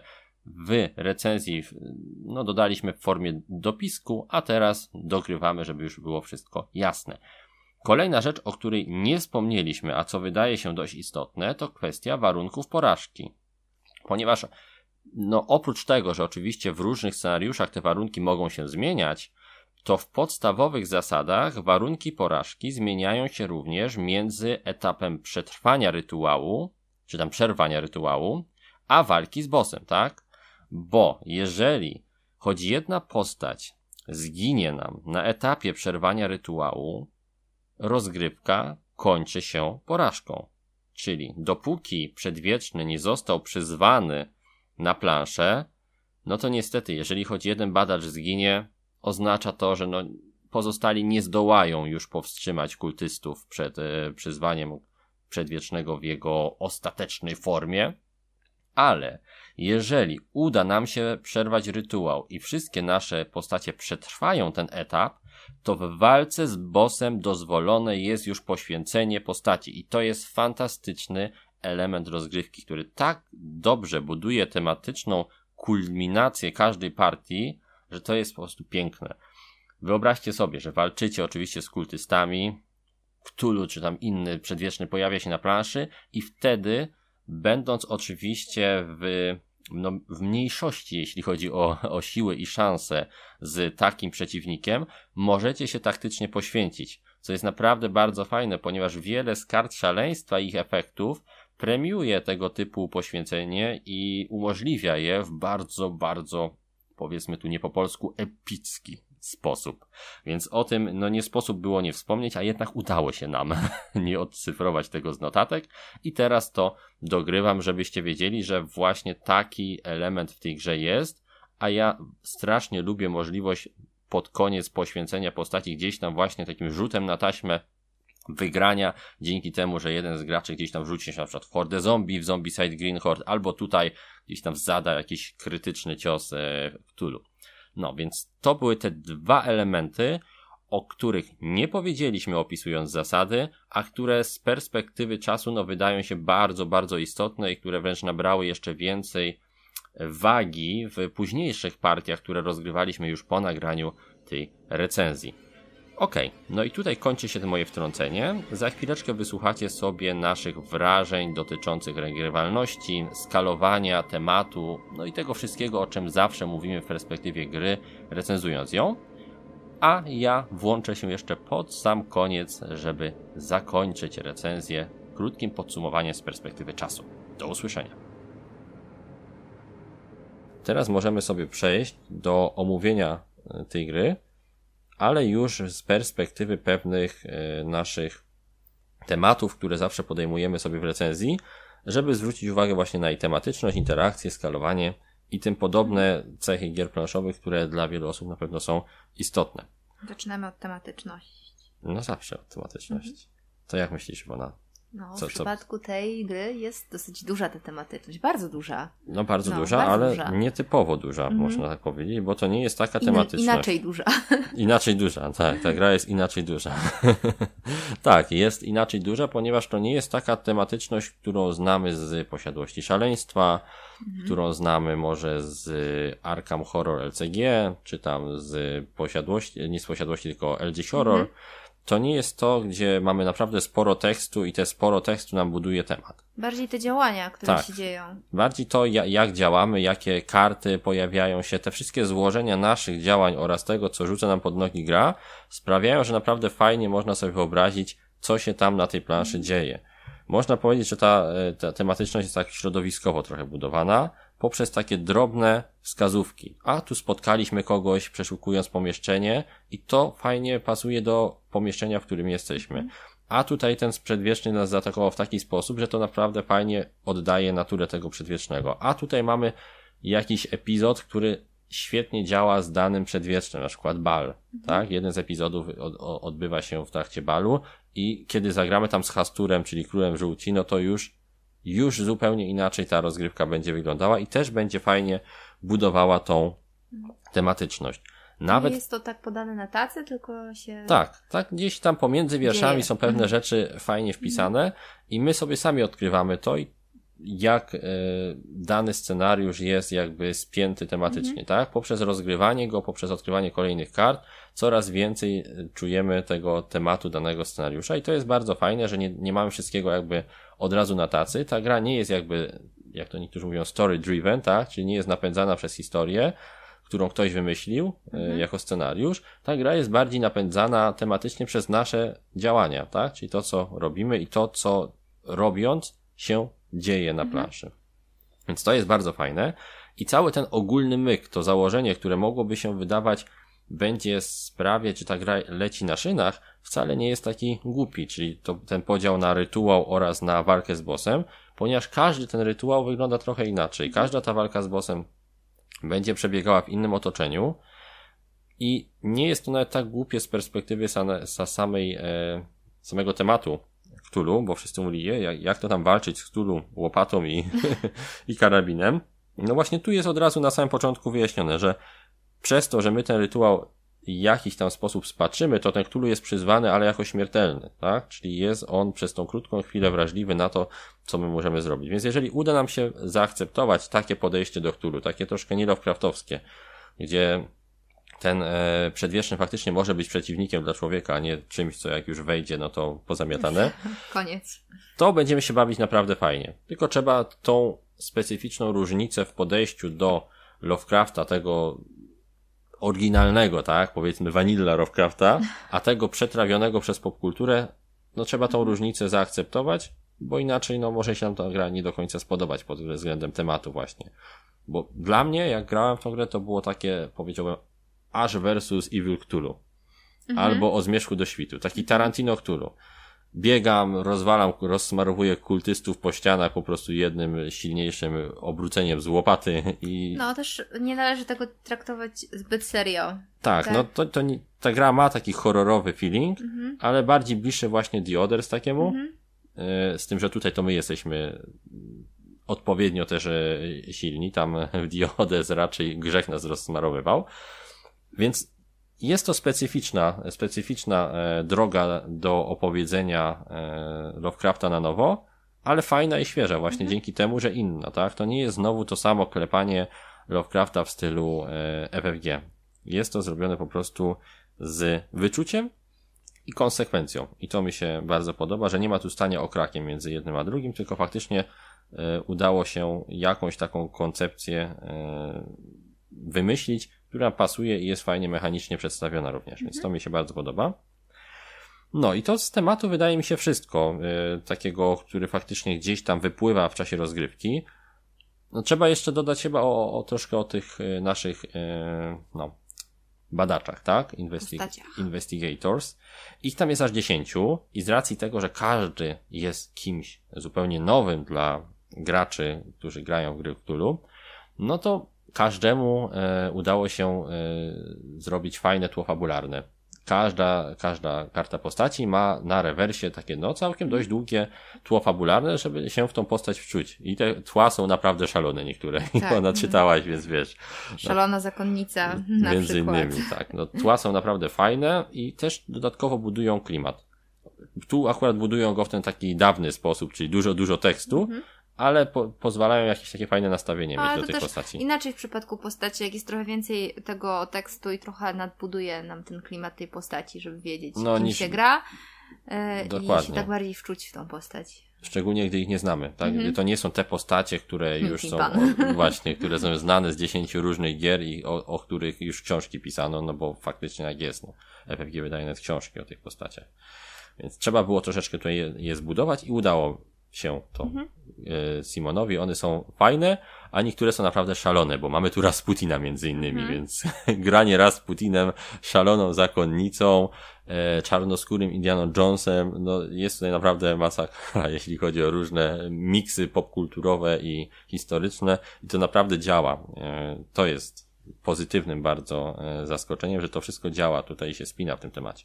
w recenzji no, dodaliśmy w formie dopisku, a teraz dogrywamy, żeby już było wszystko jasne. Kolejna rzecz, o której nie wspomnieliśmy, a co wydaje się dość istotne, to kwestia warunków porażki. Ponieważ no, oprócz tego, że oczywiście w różnych scenariuszach te warunki mogą się zmieniać, to w podstawowych zasadach warunki porażki zmieniają się również między etapem przetrwania rytuału, czy tam przerwania rytuału, a walki z bossem, tak? Bo jeżeli choć jedna postać zginie nam na etapie przerwania rytuału, rozgrywka kończy się porażką. Czyli dopóki Przedwieczny nie został przyzwany na planszę, no to niestety, jeżeli choć jeden badacz zginie, oznacza to, że no pozostali nie zdołają już powstrzymać kultystów przed e, przyzwaniem Przedwiecznego w jego ostatecznej formie, ale jeżeli uda nam się przerwać rytuał i wszystkie nasze postacie przetrwają ten etap, to w walce z bossem dozwolone jest już poświęcenie postaci i to jest fantastyczny element rozgrywki, który tak dobrze buduje tematyczną kulminację każdej partii, że to jest po prostu piękne. Wyobraźcie sobie, że walczycie oczywiście z kultystami, Cthulhu czy tam inny przedwieczny pojawia się na planszy i wtedy, będąc oczywiście w, no, w mniejszości, jeśli chodzi o, o siły i szanse z takim przeciwnikiem, możecie się taktycznie poświęcić, co jest naprawdę bardzo fajne, ponieważ wiele z kart szaleństwa i ich efektów premiuje tego typu poświęcenie i umożliwia je w bardzo, bardzo, powiedzmy tu nie po polsku, epicki sposób. Więc o tym no nie sposób było nie wspomnieć, a jednak udało się nam nie odcyfrować tego z notatek i teraz to dogrywam, żebyście wiedzieli, że właśnie taki element w tej grze jest, a ja strasznie lubię możliwość pod koniec poświęcenia postaci gdzieś tam właśnie takim rzutem na taśmę wygrania, dzięki temu, że jeden z graczy gdzieś tam wrzuci się na przykład w hordę zombie, w Zombicide Green Horde, albo tutaj gdzieś tam zada jakiś krytyczny cios w Cthulhu. No, więc to były te dwa elementy, o których nie powiedzieliśmy opisując zasady, a które z perspektywy czasu no wydają się bardzo, bardzo istotne i które wręcz nabrały jeszcze więcej wagi w późniejszych partiach, które rozgrywaliśmy już po nagraniu tej recenzji. Okej, okay, no i tutaj kończy się to moje wtrącenie. Za chwileczkę wysłuchacie sobie naszych wrażeń dotyczących regrywalności, skalowania tematu, no i tego wszystkiego, o czym zawsze mówimy w perspektywie gry, recenzując ją. A ja włączę się jeszcze pod sam koniec, żeby zakończyć recenzję krótkim podsumowaniem z perspektywy czasu. Do usłyszenia. Teraz możemy sobie przejść do omówienia tej gry, ale już z perspektywy pewnych y, naszych tematów, które zawsze podejmujemy sobie w recenzji, żeby zwrócić uwagę właśnie na jej tematyczność, interakcję, skalowanie i tym podobne cechy gier planszowych, które dla wielu osób na pewno są istotne. Zaczynamy od tematyczności. No zawsze od tematyczności. Mhm. To jak myślisz, Iwona? No, w co, przypadku tej gry jest dosyć duża ta tematyczność, bardzo duża. No bardzo no, duża, bardzo ale duża. nietypowo duża, mm-hmm. można tak powiedzieć, bo to nie jest taka In, tematyczność. inaczej duża. Inaczej duża, tak, ta gra jest inaczej duża. Tak, jest inaczej duża, ponieważ to nie jest taka tematyczność, którą znamy z Posiadłości Szaleństwa, mm-hmm. którą znamy może z Arkham Horror L C G, czy tam z Posiadłości, nie z Posiadłości, tylko L G Horror. Mm-hmm. To nie jest to, gdzie mamy naprawdę sporo tekstu i te sporo tekstu nam buduje temat. Bardziej te działania, które tak. się dzieją. Bardziej to, jak działamy, jakie karty pojawiają się, te wszystkie złożenia naszych działań oraz tego, co rzuca nam pod nogi gra, sprawiają, że naprawdę fajnie można sobie wyobrazić, co się tam na tej planszy dzieje. Można powiedzieć, że ta, ta tematyczność jest tak środowiskowo trochę budowana, poprzez takie drobne wskazówki. A tu spotkaliśmy kogoś, przeszukując pomieszczenie i to fajnie pasuje do pomieszczenia, w którym jesteśmy. A tutaj ten przedwieczny nas zaatakował w taki sposób, że to naprawdę fajnie oddaje naturę tego przedwiecznego. A tutaj mamy jakiś epizod, który świetnie działa z danym przedwiecznym, na przykład bal. Mhm. Tak? Jeden z epizodów od, odbywa się w trakcie balu i kiedy zagramy tam z Hasturem, czyli królem żółci, no to już już zupełnie inaczej ta rozgrywka będzie wyglądała i też będzie fajnie budowała tą tematyczność. Nawet... Nie jest to tak podane na tacy, tylko się... Tak, tak, gdzieś tam pomiędzy wierszami dzieje. są pewne mhm. rzeczy fajnie wpisane mhm. i my sobie sami odkrywamy to i jak e, dany scenariusz jest jakby spięty tematycznie, mhm. tak? Poprzez rozgrywanie go, poprzez odkrywanie kolejnych kart, coraz więcej czujemy tego tematu danego scenariusza i to jest bardzo fajne, że nie, nie mamy wszystkiego jakby od razu na tacy. Ta gra nie jest jakby, jak to niektórzy mówią, story driven, tak? Czyli nie jest napędzana przez historię, którą ktoś wymyślił mhm. e, jako scenariusz. Ta gra jest bardziej napędzana tematycznie przez nasze działania, tak? Czyli to, co robimy i to, co robiąc się dzieje na planszy. Mhm. Więc to jest bardzo fajne. I cały ten ogólny myk, to założenie, które mogłoby się wydawać, będzie sprawiać, że ta gra leci na szynach, wcale nie jest taki głupi, czyli to, ten podział na rytuał oraz na walkę z bossem, ponieważ każdy ten rytuał wygląda trochę inaczej. Każda ta walka z bossem będzie przebiegała w innym otoczeniu i nie jest to nawet tak głupie z perspektywy same, samej, e, samego tematu Cthulhu, bo wszyscy mówili, jak, jak to tam walczyć z Cthulhu łopatą i, i karabinem. No właśnie tu jest od razu na samym początku wyjaśnione, że przez to, że my ten rytuał w jakiś tam sposób spatrzymy, to ten Cthulhu jest przyzwany, ale jako śmiertelny, tak? Czyli jest on przez tą krótką chwilę wrażliwy na to, co my możemy zrobić. Więc jeżeli uda nam się zaakceptować takie podejście do Cthulhu, takie troszkę nie Lovecraftowskie, gdzie ten e, przedwieczny faktycznie może być przeciwnikiem dla człowieka, a nie czymś, co jak już wejdzie, no to pozamiatane. Koniec. To będziemy się bawić naprawdę fajnie. Tylko trzeba tą specyficzną różnicę w podejściu do Lovecrafta, tego oryginalnego, tak, powiedzmy vanilla Lovecrafta, a tego przetrawionego przez popkulturę, no trzeba tą różnicę zaakceptować, bo inaczej no może się nam ta gra nie do końca spodobać pod względem tematu właśnie. Bo dla mnie, jak grałem w tą grę, to było takie, powiedziałbym, Ash versus Evil Cthulhu. Mhm. Albo O Zmierzchu do Świtu. Taki Tarantino Cthulhu. Biegam, rozwalam, rozsmarowuję kultystów po ścianach po prostu jednym silniejszym obróceniem z łopaty i... No też nie należy tego traktować zbyt serio. Tak, tak? no to, to nie, ta gra ma taki horrorowy feeling, mhm. ale bardziej bliższy właśnie The Others takiemu, mhm. y, z tym, że tutaj to my jesteśmy odpowiednio też y, silni, tam w The Others raczej grzech nas rozsmarowywał, więc jest to specyficzna, specyficzna e, droga do opowiedzenia e, Lovecrafta na nowo, ale fajna i świeża właśnie mhm. dzięki temu, że inna, tak? To nie jest znowu to samo klepanie Lovecrafta w stylu e, F F G. Jest to zrobione po prostu z wyczuciem i konsekwencją. I to mi się bardzo podoba, że nie ma tu stania okrakiem między jednym a drugim, tylko faktycznie e, udało się jakąś taką koncepcję e, wymyślić, która pasuje i jest fajnie mechanicznie przedstawiona również, mhm. więc to mi się bardzo podoba. No i to z tematu wydaje mi się wszystko, yy, takiego, który faktycznie gdzieś tam wypływa w czasie rozgrywki. No trzeba jeszcze dodać chyba o, o troszkę o tych yy, naszych yy, no, badaczach, tak? Investi- investigators. Ich tam jest aż dziesięciu i z racji tego, że każdy jest kimś zupełnie nowym dla graczy, którzy grają w gry Cthulhu, no to każdemu e, udało się e, zrobić fajne tło fabularne. każda, każda karta postaci ma na rewersie takie no całkiem dość długie tło fabularne, żeby się w tą postać wczuć. I te tła są naprawdę szalone niektóre. I Tak. ona czytałaś, więc wiesz. Szalona zakonnica na Między przykład. innymi, tak. No, tła są naprawdę fajne i też dodatkowo budują klimat. Tu akurat budują go w ten taki dawny sposób, czyli dużo, dużo tekstu, mhm. ale po, pozwalają jakieś takie fajne nastawienie ale mieć do to tych też postaci. Inaczej w przypadku postaci, jak jest trochę więcej tego tekstu i trochę nadbuduje nam ten klimat tej postaci, żeby wiedzieć, no, kim niż... się gra e, Dokładnie. i się tak bardziej wczuć w tą postać. Szczególnie gdy ich nie znamy, tak? Mhm. Gdy to nie są te postacie, które już są, o, właśnie, które są znane z dziesięciu różnych gier i o, o których już książki pisano, no bo faktycznie jak jest, no. F F G wydaje nawet książki o tych postaciach. Więc trzeba było troszeczkę tutaj je, je zbudować i udało się to mhm. y, Simonowi. One są fajne, a niektóre są naprawdę szalone, bo mamy tu Rasputina między innymi, mhm. więc granie Rasputinem, szaloną zakonnicą, e, czarnoskórym Indianą Jonesem, no jest tutaj naprawdę masakra, jeśli chodzi o różne miksy popkulturowe i historyczne i to naprawdę działa. E, to jest pozytywnym bardzo e, zaskoczeniem, że to wszystko działa tutaj i się spina w tym temacie.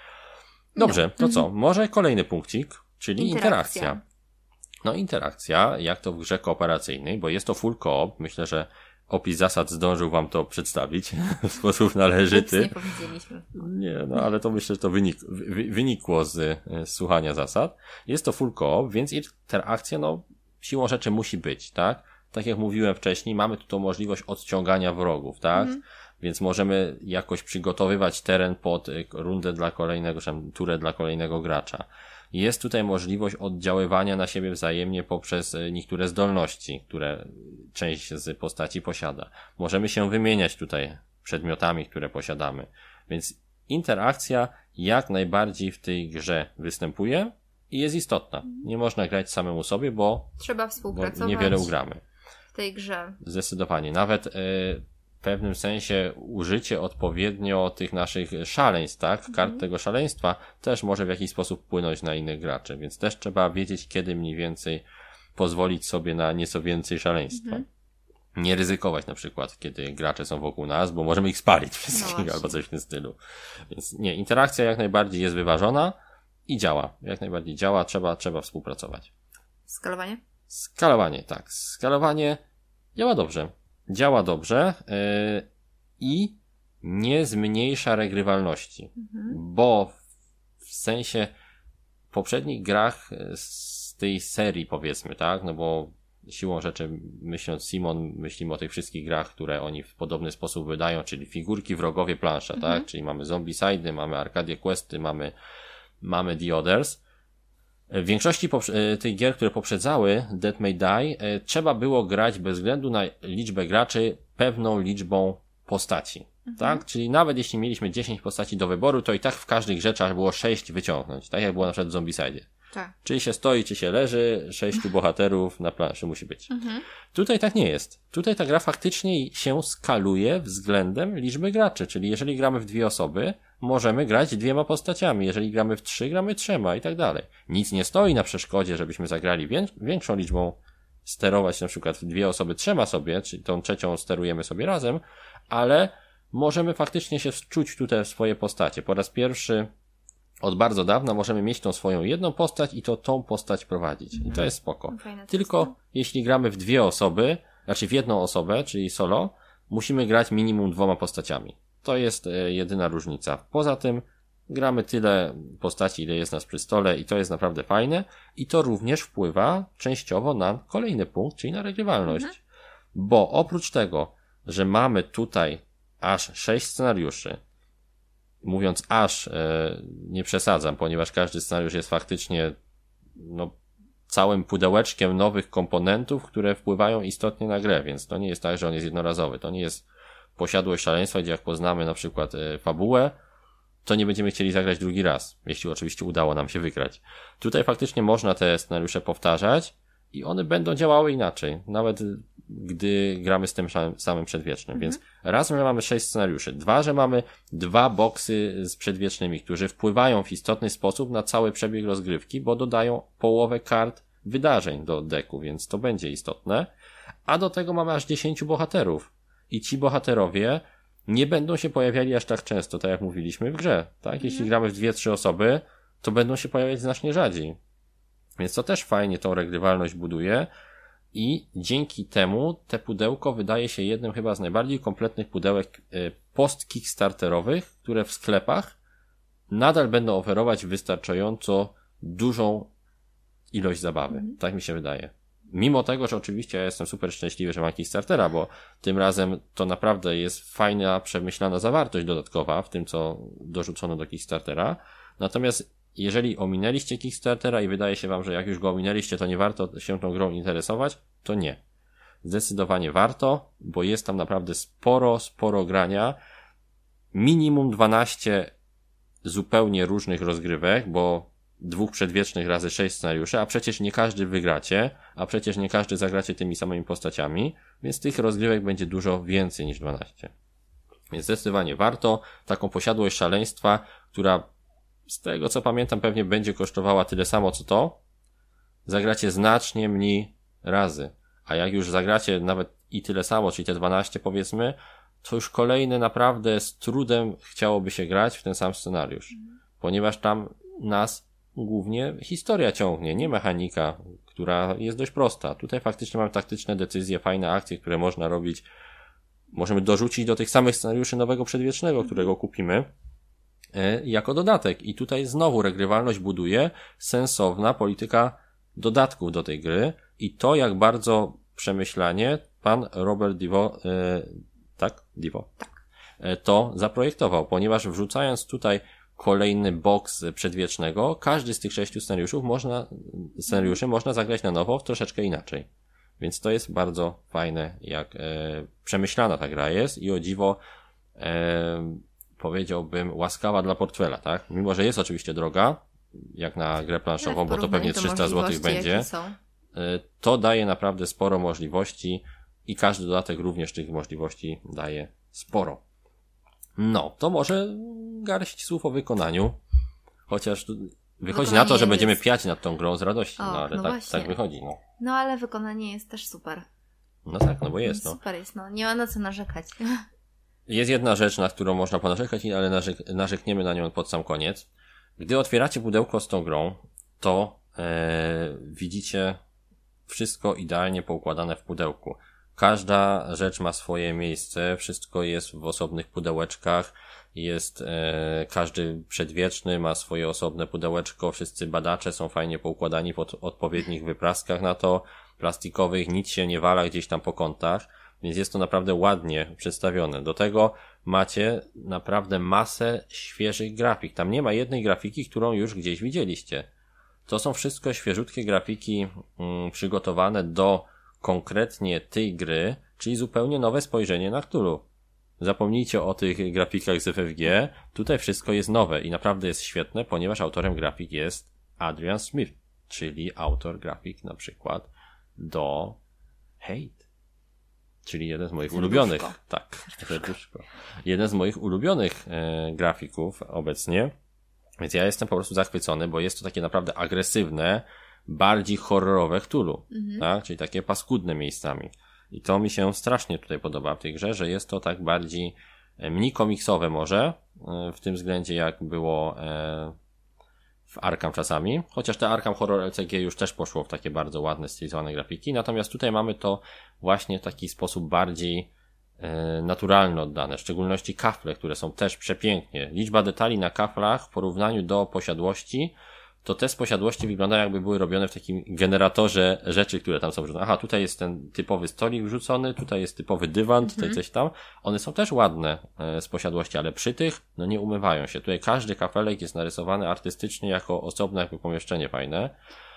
Dobrze, no. to co? Może kolejny punkcik, czyli interakcja. interakcja. No interakcja, jak to w grze kooperacyjnej, bo jest to full co-op. Myślę, że opis zasad zdążył wam to przedstawić w sposób należyty. Ups, nie powiedzieliśmy. Nie, no ale to myślę, że to wynik, wy, wynikło z, z słuchania zasad. Jest to full co-op, więc interakcja, no siłą rzeczy musi być, tak? Tak jak mówiłem wcześniej, mamy tu tą możliwość odciągania wrogów, tak? Mhm. Więc możemy jakoś przygotowywać teren pod rundę dla kolejnego, czy tam turę dla kolejnego gracza. Jest tutaj możliwość oddziaływania na siebie wzajemnie poprzez niektóre zdolności, które część z postaci posiada. Możemy się wymieniać tutaj przedmiotami, które posiadamy. Więc interakcja jak najbardziej w tej grze występuje i jest istotna. Nie można grać samemu sobie, bo, trzeba współpracować, bo niewiele ugramy. W tej grze. Zdecydowanie. Nawet y, w pewnym sensie użycie odpowiednio tych naszych szaleństw, tak? Kart mhm. tego szaleństwa też może w jakiś sposób wpłynąć na innych graczy, więc też trzeba wiedzieć, kiedy mniej więcej pozwolić sobie na nieco więcej szaleństwa. Mhm. Nie ryzykować na przykład, kiedy gracze są wokół nas, bo możemy ich spalić wszystkich no albo coś w tym stylu. Więc nie, interakcja jak najbardziej jest wyważona i działa. Jak najbardziej działa, trzeba, trzeba współpracować. Skalowanie? Skalowanie, tak. Skalowanie działa dobrze. Działa dobrze yy, i nie zmniejsza regrywalności, mhm. bo w sensie w poprzednich grach z tej serii powiedzmy, tak, no bo siłą rzeczy myśląc Simon, myślimy o tych wszystkich grach, które oni w podobny sposób wydają, czyli figurki, wrogowie, plansza, mhm. tak, czyli mamy Zombicide'y, mamy Arcadia Questy, mamy, mamy The Others. W większości tych gier, które poprzedzały Dead May Die, trzeba było grać bez względu na liczbę graczy pewną liczbą postaci. Mhm. Tak? Czyli nawet jeśli mieliśmy dziesięć postaci do wyboru, to i tak w każdej grze trzeba było sześć wyciągnąć. Tak jak było na przykład w Zombicide. Tak. Czyli się stoi, czy się leży, sześciu bohaterów na planszy musi być. Mhm. Tutaj tak nie jest. Tutaj ta gra faktycznie się skaluje względem liczby graczy. Czyli jeżeli gramy w dwie osoby, możemy grać dwiema postaciami. Jeżeli gramy w trzy, gramy trzema i tak dalej. Nic nie stoi na przeszkodzie, żebyśmy zagrali wię- większą liczbą, sterować na przykład w dwie osoby trzema sobie, czyli tą trzecią sterujemy sobie razem, ale możemy faktycznie się wczuć tutaj w swoje postacie. Po raz pierwszy od bardzo dawna możemy mieć tą swoją jedną postać i to tą postać prowadzić. I to jest spoko. Fajne Tylko to jeśli gramy w dwie osoby, znaczy w jedną osobę, czyli solo, musimy grać minimum dwoma postaciami. To jest e, jedyna różnica. Poza tym gramy tyle postaci, ile jest nas przy stole i to jest naprawdę fajne. I to również wpływa częściowo na kolejny punkt, czyli na regrywalność. Mhm. Bo oprócz tego, że mamy tutaj aż sześć scenariuszy, mówiąc aż, e, nie przesadzam, ponieważ każdy scenariusz jest faktycznie no, całym pudełeczkiem nowych komponentów, które wpływają istotnie na grę, więc to nie jest tak, że on jest jednorazowy. To nie jest posiadłość szaleństwa, gdzie jak poznamy na przykład e, fabułę, to nie będziemy chcieli zagrać drugi raz, jeśli oczywiście udało nam się wygrać. Tutaj faktycznie można te scenariusze powtarzać i one będą działały inaczej, nawet gdy gramy z tym samym przedwiecznym. Mhm. Więc raz, że mamy sześć scenariuszy, dwa, że mamy dwa boksy z przedwiecznymi, którzy wpływają w istotny sposób na cały przebieg rozgrywki, bo dodają połowę kart wydarzeń do deku, więc to będzie istotne. A do tego mamy aż dziesięciu bohaterów. I ci bohaterowie nie będą się pojawiali aż tak często, tak jak mówiliśmy w grze, tak? Jeśli Mhm. gramy w dwie, trzy osoby, to będą się pojawiać znacznie rzadziej. Więc to też fajnie tą regrywalność buduje i dzięki temu te pudełko wydaje się jednym chyba z najbardziej kompletnych pudełek post-kickstarterowych, które w sklepach nadal będą oferować wystarczająco dużą ilość zabawy. Mhm. Tak mi się wydaje. Mimo tego, że oczywiście ja jestem super szczęśliwy, że mam Kickstartera, bo tym razem to naprawdę jest fajna, przemyślana zawartość dodatkowa w tym, co dorzucono do Kickstartera. Natomiast jeżeli ominęliście Kickstartera i wydaje się wam, że jak już go ominęliście, to nie warto się tą grą interesować, to nie. Zdecydowanie warto, bo jest tam naprawdę sporo, sporo grania. Minimum dwanaście zupełnie różnych rozgrywek, bo dwóch przedwiecznych razy sześć scenariuszy, a przecież nie każdy wygracie, a przecież nie każdy zagracie tymi samymi postaciami, więc tych rozgrywek będzie dużo więcej niż dwanaście. Więc zdecydowanie warto. Taką posiadłość szaleństwa, która z tego co pamiętam pewnie będzie kosztowała tyle samo co to, zagracie znacznie mniej razy. A jak już zagracie nawet i tyle samo, czyli te dwanaście powiedzmy, to już kolejne naprawdę z trudem chciałoby się grać w ten sam scenariusz. Ponieważ tam nas głównie historia ciągnie, nie mechanika, która jest dość prosta. Tutaj faktycznie mamy taktyczne decyzje, fajne akcje, które można robić. Możemy dorzucić do tych samych scenariuszy nowego przedwiecznego, którego kupimy, jako dodatek. I tutaj znowu regrywalność buduje sensowna polityka dodatków do tej gry i to, jak bardzo przemyślanie pan Robert Divo, e, tak? Divo? E, to zaprojektował, ponieważ wrzucając tutaj kolejny boks przedwiecznego, każdy z tych sześciu scenariuszów można, scenariuszy można zagrać na nowo troszeczkę inaczej. Więc to jest bardzo fajne, jak e, przemyślana ta gra jest i o dziwo e, powiedziałbym łaskawa dla portfela, tak? Mimo, że jest oczywiście droga, jak na grę planszową, bo to pewnie trzysta złotych będzie, to daje naprawdę sporo możliwości i każdy dodatek również tych możliwości daje sporo. No, to może garść słów o wykonaniu, chociaż wychodzi na to, że będziemy jest... piać nad tą grą z radości, o, no ale no tak, tak wychodzi, no. No ale wykonanie jest też super. No tak, no bo jest, no. Super jest, no. Nie ma na co narzekać. Jest jedna rzecz, na którą można ponarzekać, ale narzek- narzekniemy na nią pod sam koniec. Gdy otwieracie pudełko z tą grą, to e, widzicie wszystko idealnie poukładane w pudełku. Każda rzecz ma swoje miejsce, wszystko jest w osobnych pudełeczkach, jest e, każdy przedwieczny ma swoje osobne pudełeczko, wszyscy badacze są fajnie poukładani w od, odpowiednich wypraskach na to, plastikowych, nic się nie wala gdzieś tam po kątach, więc jest to naprawdę ładnie przedstawione. Do tego macie naprawdę masę świeżych grafik. Tam nie ma jednej grafiki, którą już gdzieś widzieliście. To są wszystko świeżutkie grafiki mm, przygotowane do konkretnie tej gry, czyli zupełnie nowe spojrzenie na Cthulhu. Zapomnijcie o tych grafikach z F F G. Tutaj wszystko jest nowe i naprawdę jest świetne, ponieważ autorem grafik jest Adrian Smith, czyli autor grafik na przykład do Hate. Czyli jeden z moich Serduszko. ulubionych, tak, serduszko. Jeden z moich ulubionych e, grafików obecnie, więc ja jestem po prostu zachwycony, bo jest to takie naprawdę agresywne, bardziej horrorowe Cthulhu, mhm. tak, czyli takie paskudne miejscami. I to mi się strasznie tutaj podoba w tej grze, że jest to tak bardziej e, mniej komiksowe może, e, w tym względzie jak było e, w Arkham czasami, chociaż te Arkham Horror L C G już też poszło w takie bardzo ładne, stylizowane grafiki, natomiast tutaj mamy to właśnie w taki sposób bardziej e, naturalny oddane, w szczególności kafle, które są też przepięknie. Liczba detali na kaflach w porównaniu do posiadłości, to te z posiadłości wyglądają jakby były robione w takim generatorze rzeczy, które tam są wrzucone. Aha, tutaj jest ten typowy stolik wrzucony, tutaj jest typowy dywan, tutaj mhm. coś tam. One są też ładne e, z posiadłości, ale przy tych, no nie umywają się. Tutaj każdy kafelek jest narysowany artystycznie jako osobne jakby pomieszczenie fajne.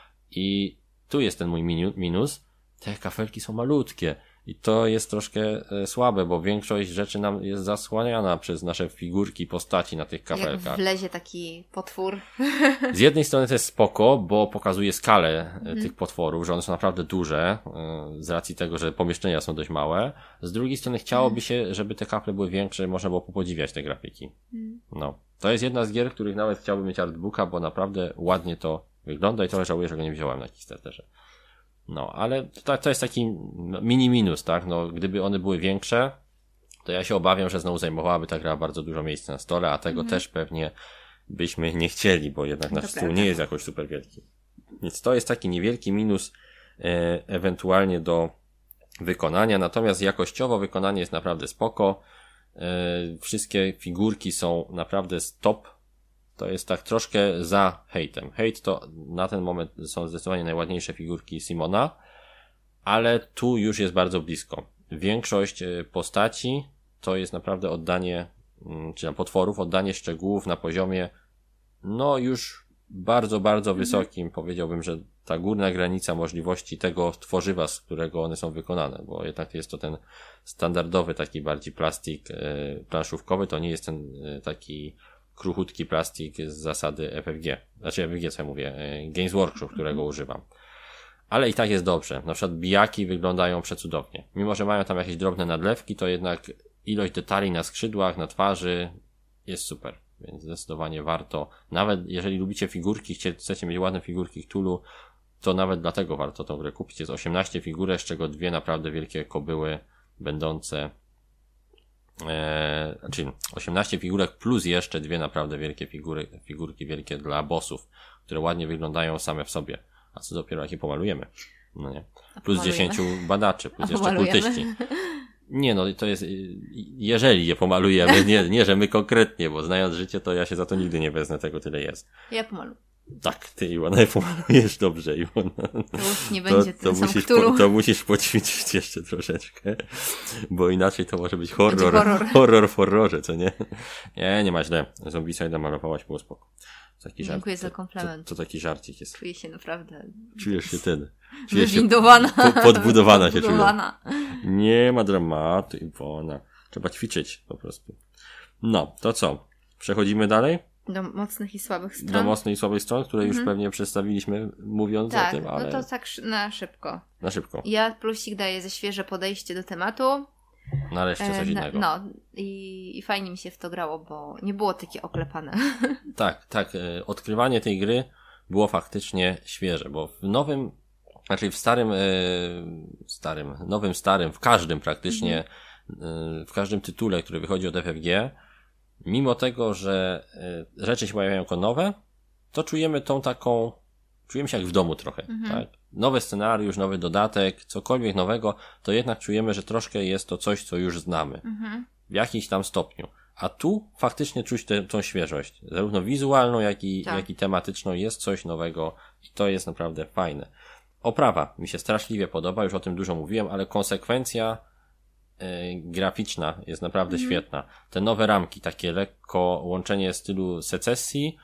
I tu jest ten mój minus. Te kafelki są malutkie. I to jest troszkę e, słabe, bo większość rzeczy nam jest zasłaniana przez nasze figurki, postaci na tych kafelkach. Jak wlezie taki potwór. Z jednej strony to jest spoko, bo pokazuje skalę mm. tych potworów, że one są naprawdę duże, z racji tego, że pomieszczenia są dość małe. Z drugiej strony chciałoby się, żeby te kafle były większe, można było popodziwiać te grafiki. Mm. No. To jest jedna z gier, w których nawet chciałbym mieć artbooka, bo naprawdę ładnie to wygląda i trochę żałuję, że go nie wziąłem na Kickstarterze. No, ale to, to jest taki mini minus, tak? No, gdyby one były większe, to ja się obawiam, że znowu zajmowałaby ta gra bardzo dużo miejsca na stole, a tego mhm. też pewnie byśmy nie chcieli, bo jednak nasz stół nie jest jakoś super wielki. Więc to jest taki niewielki minus e, ewentualnie do wykonania, natomiast jakościowo wykonanie jest naprawdę spoko. E, wszystkie figurki są naprawdę top. To jest tak troszkę za hejtem. Hejt to na ten moment są zdecydowanie najładniejsze figurki Simona, ale tu już jest bardzo blisko. Większość postaci to jest naprawdę oddanie, czy tam potworów, oddanie szczegółów na poziomie no już bardzo, bardzo mhm. wysokim. Powiedziałbym, że ta górna granica możliwości tego tworzywa, z którego one są wykonane, bo jednak jest to ten standardowy taki bardziej plastik e, planszówkowy, to nie jest ten e, taki kruchutki plastik z zasady F F G. Znaczy F F G, co ja mówię, e, Games Workshop, którego mhm. używam. Ale i tak jest dobrze. Na przykład bijaki wyglądają przecudownie. Mimo, że mają tam jakieś drobne nadlewki, to jednak ilość detali na skrzydłach, na twarzy jest super. Więc zdecydowanie warto. Nawet jeżeli lubicie figurki, chcecie mieć ładne figurki Cthulhu, to nawet dlatego warto tą grę kupić. Jest osiemnaście figurek, z czego dwie naprawdę wielkie kobyły będące e, czyli osiemnaście figurek plus jeszcze dwie naprawdę wielkie figury, figurki wielkie dla bossów, które ładnie wyglądają same w sobie. A co dopiero jak je pomalujemy. No nie. Plus dziesięciu badaczy, plus jeszcze kultyści. Nie no, to jest, jeżeli je pomalujemy, nie, nie, że my konkretnie, bo znając życie, to ja się za to nigdy nie wezmę, tego tyle jest. Ja pomaluję. Tak, ty Iwona, je pomalujesz dobrze, Iwona. To już nie będzie to, to, musisz po, to musisz poćwiczyć jeszcze troszeczkę, bo inaczej to może być horror, horror. horror w horrorze, co nie? Nie, nie ma źle. Zombicide'a malowałaś, było spoko. Taki Dziękuję żart, za komplement. To, to, to taki żarcik jest. Czuję się naprawdę... Czujesz się ten... Wywindowana. Po, podbudowana się podbudowana. czuje. Nie ma dramatu, Iwona. Trzeba ćwiczyć po prostu. No, to co? Przechodzimy dalej? Do mocnych i słabych stron. Do mocnych i słabych stron, które mhm. już pewnie przedstawiliśmy mówiąc tak, o tym, ale... no to tak na szybko. Na szybko. Ja plusik daję za świeże podejście do tematu. Nareszcie coś e, innego. No i, i fajnie mi się w to grało, bo nie było takie oklepane. Tak, tak. E, odkrywanie tej gry było faktycznie świeże, bo w nowym, znaczy w starym, e, starym, nowym, starym, w każdym praktycznie, mhm. e, w każdym tytule, który wychodzi od F F G, mimo tego, że e, rzeczy się pojawiają jako nowe, to czujemy tą taką, czujemy się jak w domu trochę, mhm. tak? Nowy scenariusz, nowy dodatek, cokolwiek nowego, to jednak czujemy, że troszkę jest to coś, co już znamy. Mhm. W jakimś tam stopniu. A tu faktycznie czuć tę tą świeżość. Zarówno wizualną, jak i, tak. jak i tematyczną jest coś nowego i to jest naprawdę fajne. Oprawa mi się straszliwie podoba, już o tym dużo mówiłem, ale konsekwencja yy, graficzna jest naprawdę mhm. świetna. Te nowe ramki, takie lekko łączenie stylu secesji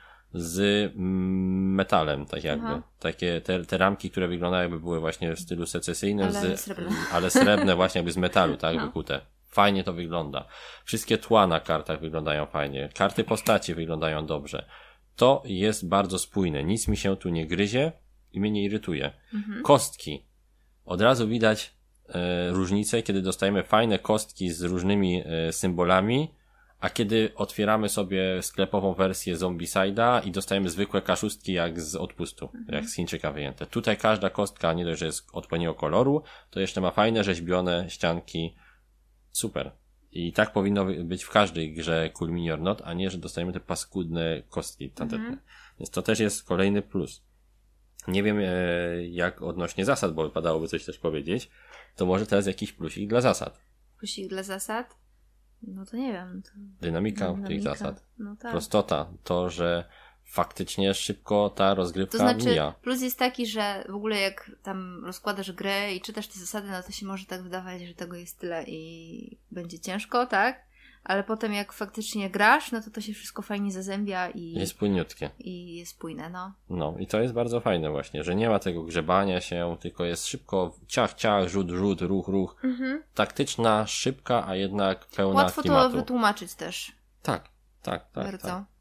z metalem, tak jakby. Aha. Takie te, te ramki, które wyglądają jakby były właśnie w stylu secesyjnym, ale z, srebrne. ale srebrne właśnie jakby z metalu, tak, no. wykute. Fajnie to wygląda. Wszystkie tła na kartach wyglądają fajnie. Karty postaci wyglądają dobrze. To jest bardzo spójne. Nic mi się tu nie gryzie i mnie nie irytuje. Mhm. Kostki. Od razu widać e, różnicę, kiedy dostajemy fajne kostki z różnymi e, symbolami, a kiedy otwieramy sobie sklepową wersję Zombicide'a i dostajemy zwykłe kaszustki jak z odpustu, mhm. jak z Chińczyka wyjęte. Tutaj każda kostka nie dość, że jest odpowiedniego koloru, to jeszcze ma fajne rzeźbione ścianki. Super. I tak powinno być w każdej grze Cool Mini or Not, a nie, że dostajemy te paskudne kostki tandetne. Mhm. Więc to też jest kolejny plus. Nie wiem e, jak odnośnie zasad, bo wypadałoby coś też powiedzieć, to może teraz jakiś plusik dla zasad. Plusik dla zasad? No to nie wiem. To... Dynamika, Dynamika tych zasad. No tak. Prostota. To, że faktycznie szybko ta rozgrywka to znaczy, mija. Plus jest taki, że w ogóle jak tam rozkładasz grę i czytasz te zasady, no to się może tak wydawać, że tego jest tyle i będzie ciężko, tak? Ale potem jak faktycznie grasz, no to to się wszystko fajnie zazębia i... Jest płynniutkie. I jest spójne, no. No i to jest bardzo fajne właśnie, że nie ma tego grzebania się, tylko jest szybko ciach, ciach, rzut, rzut, ruch, ruch. Mhm. Taktyczna, szybka, a jednak pełna Łatwo klimatu. Łatwo to wytłumaczyć też. Tak, tak, tak. Bardzo. Tak.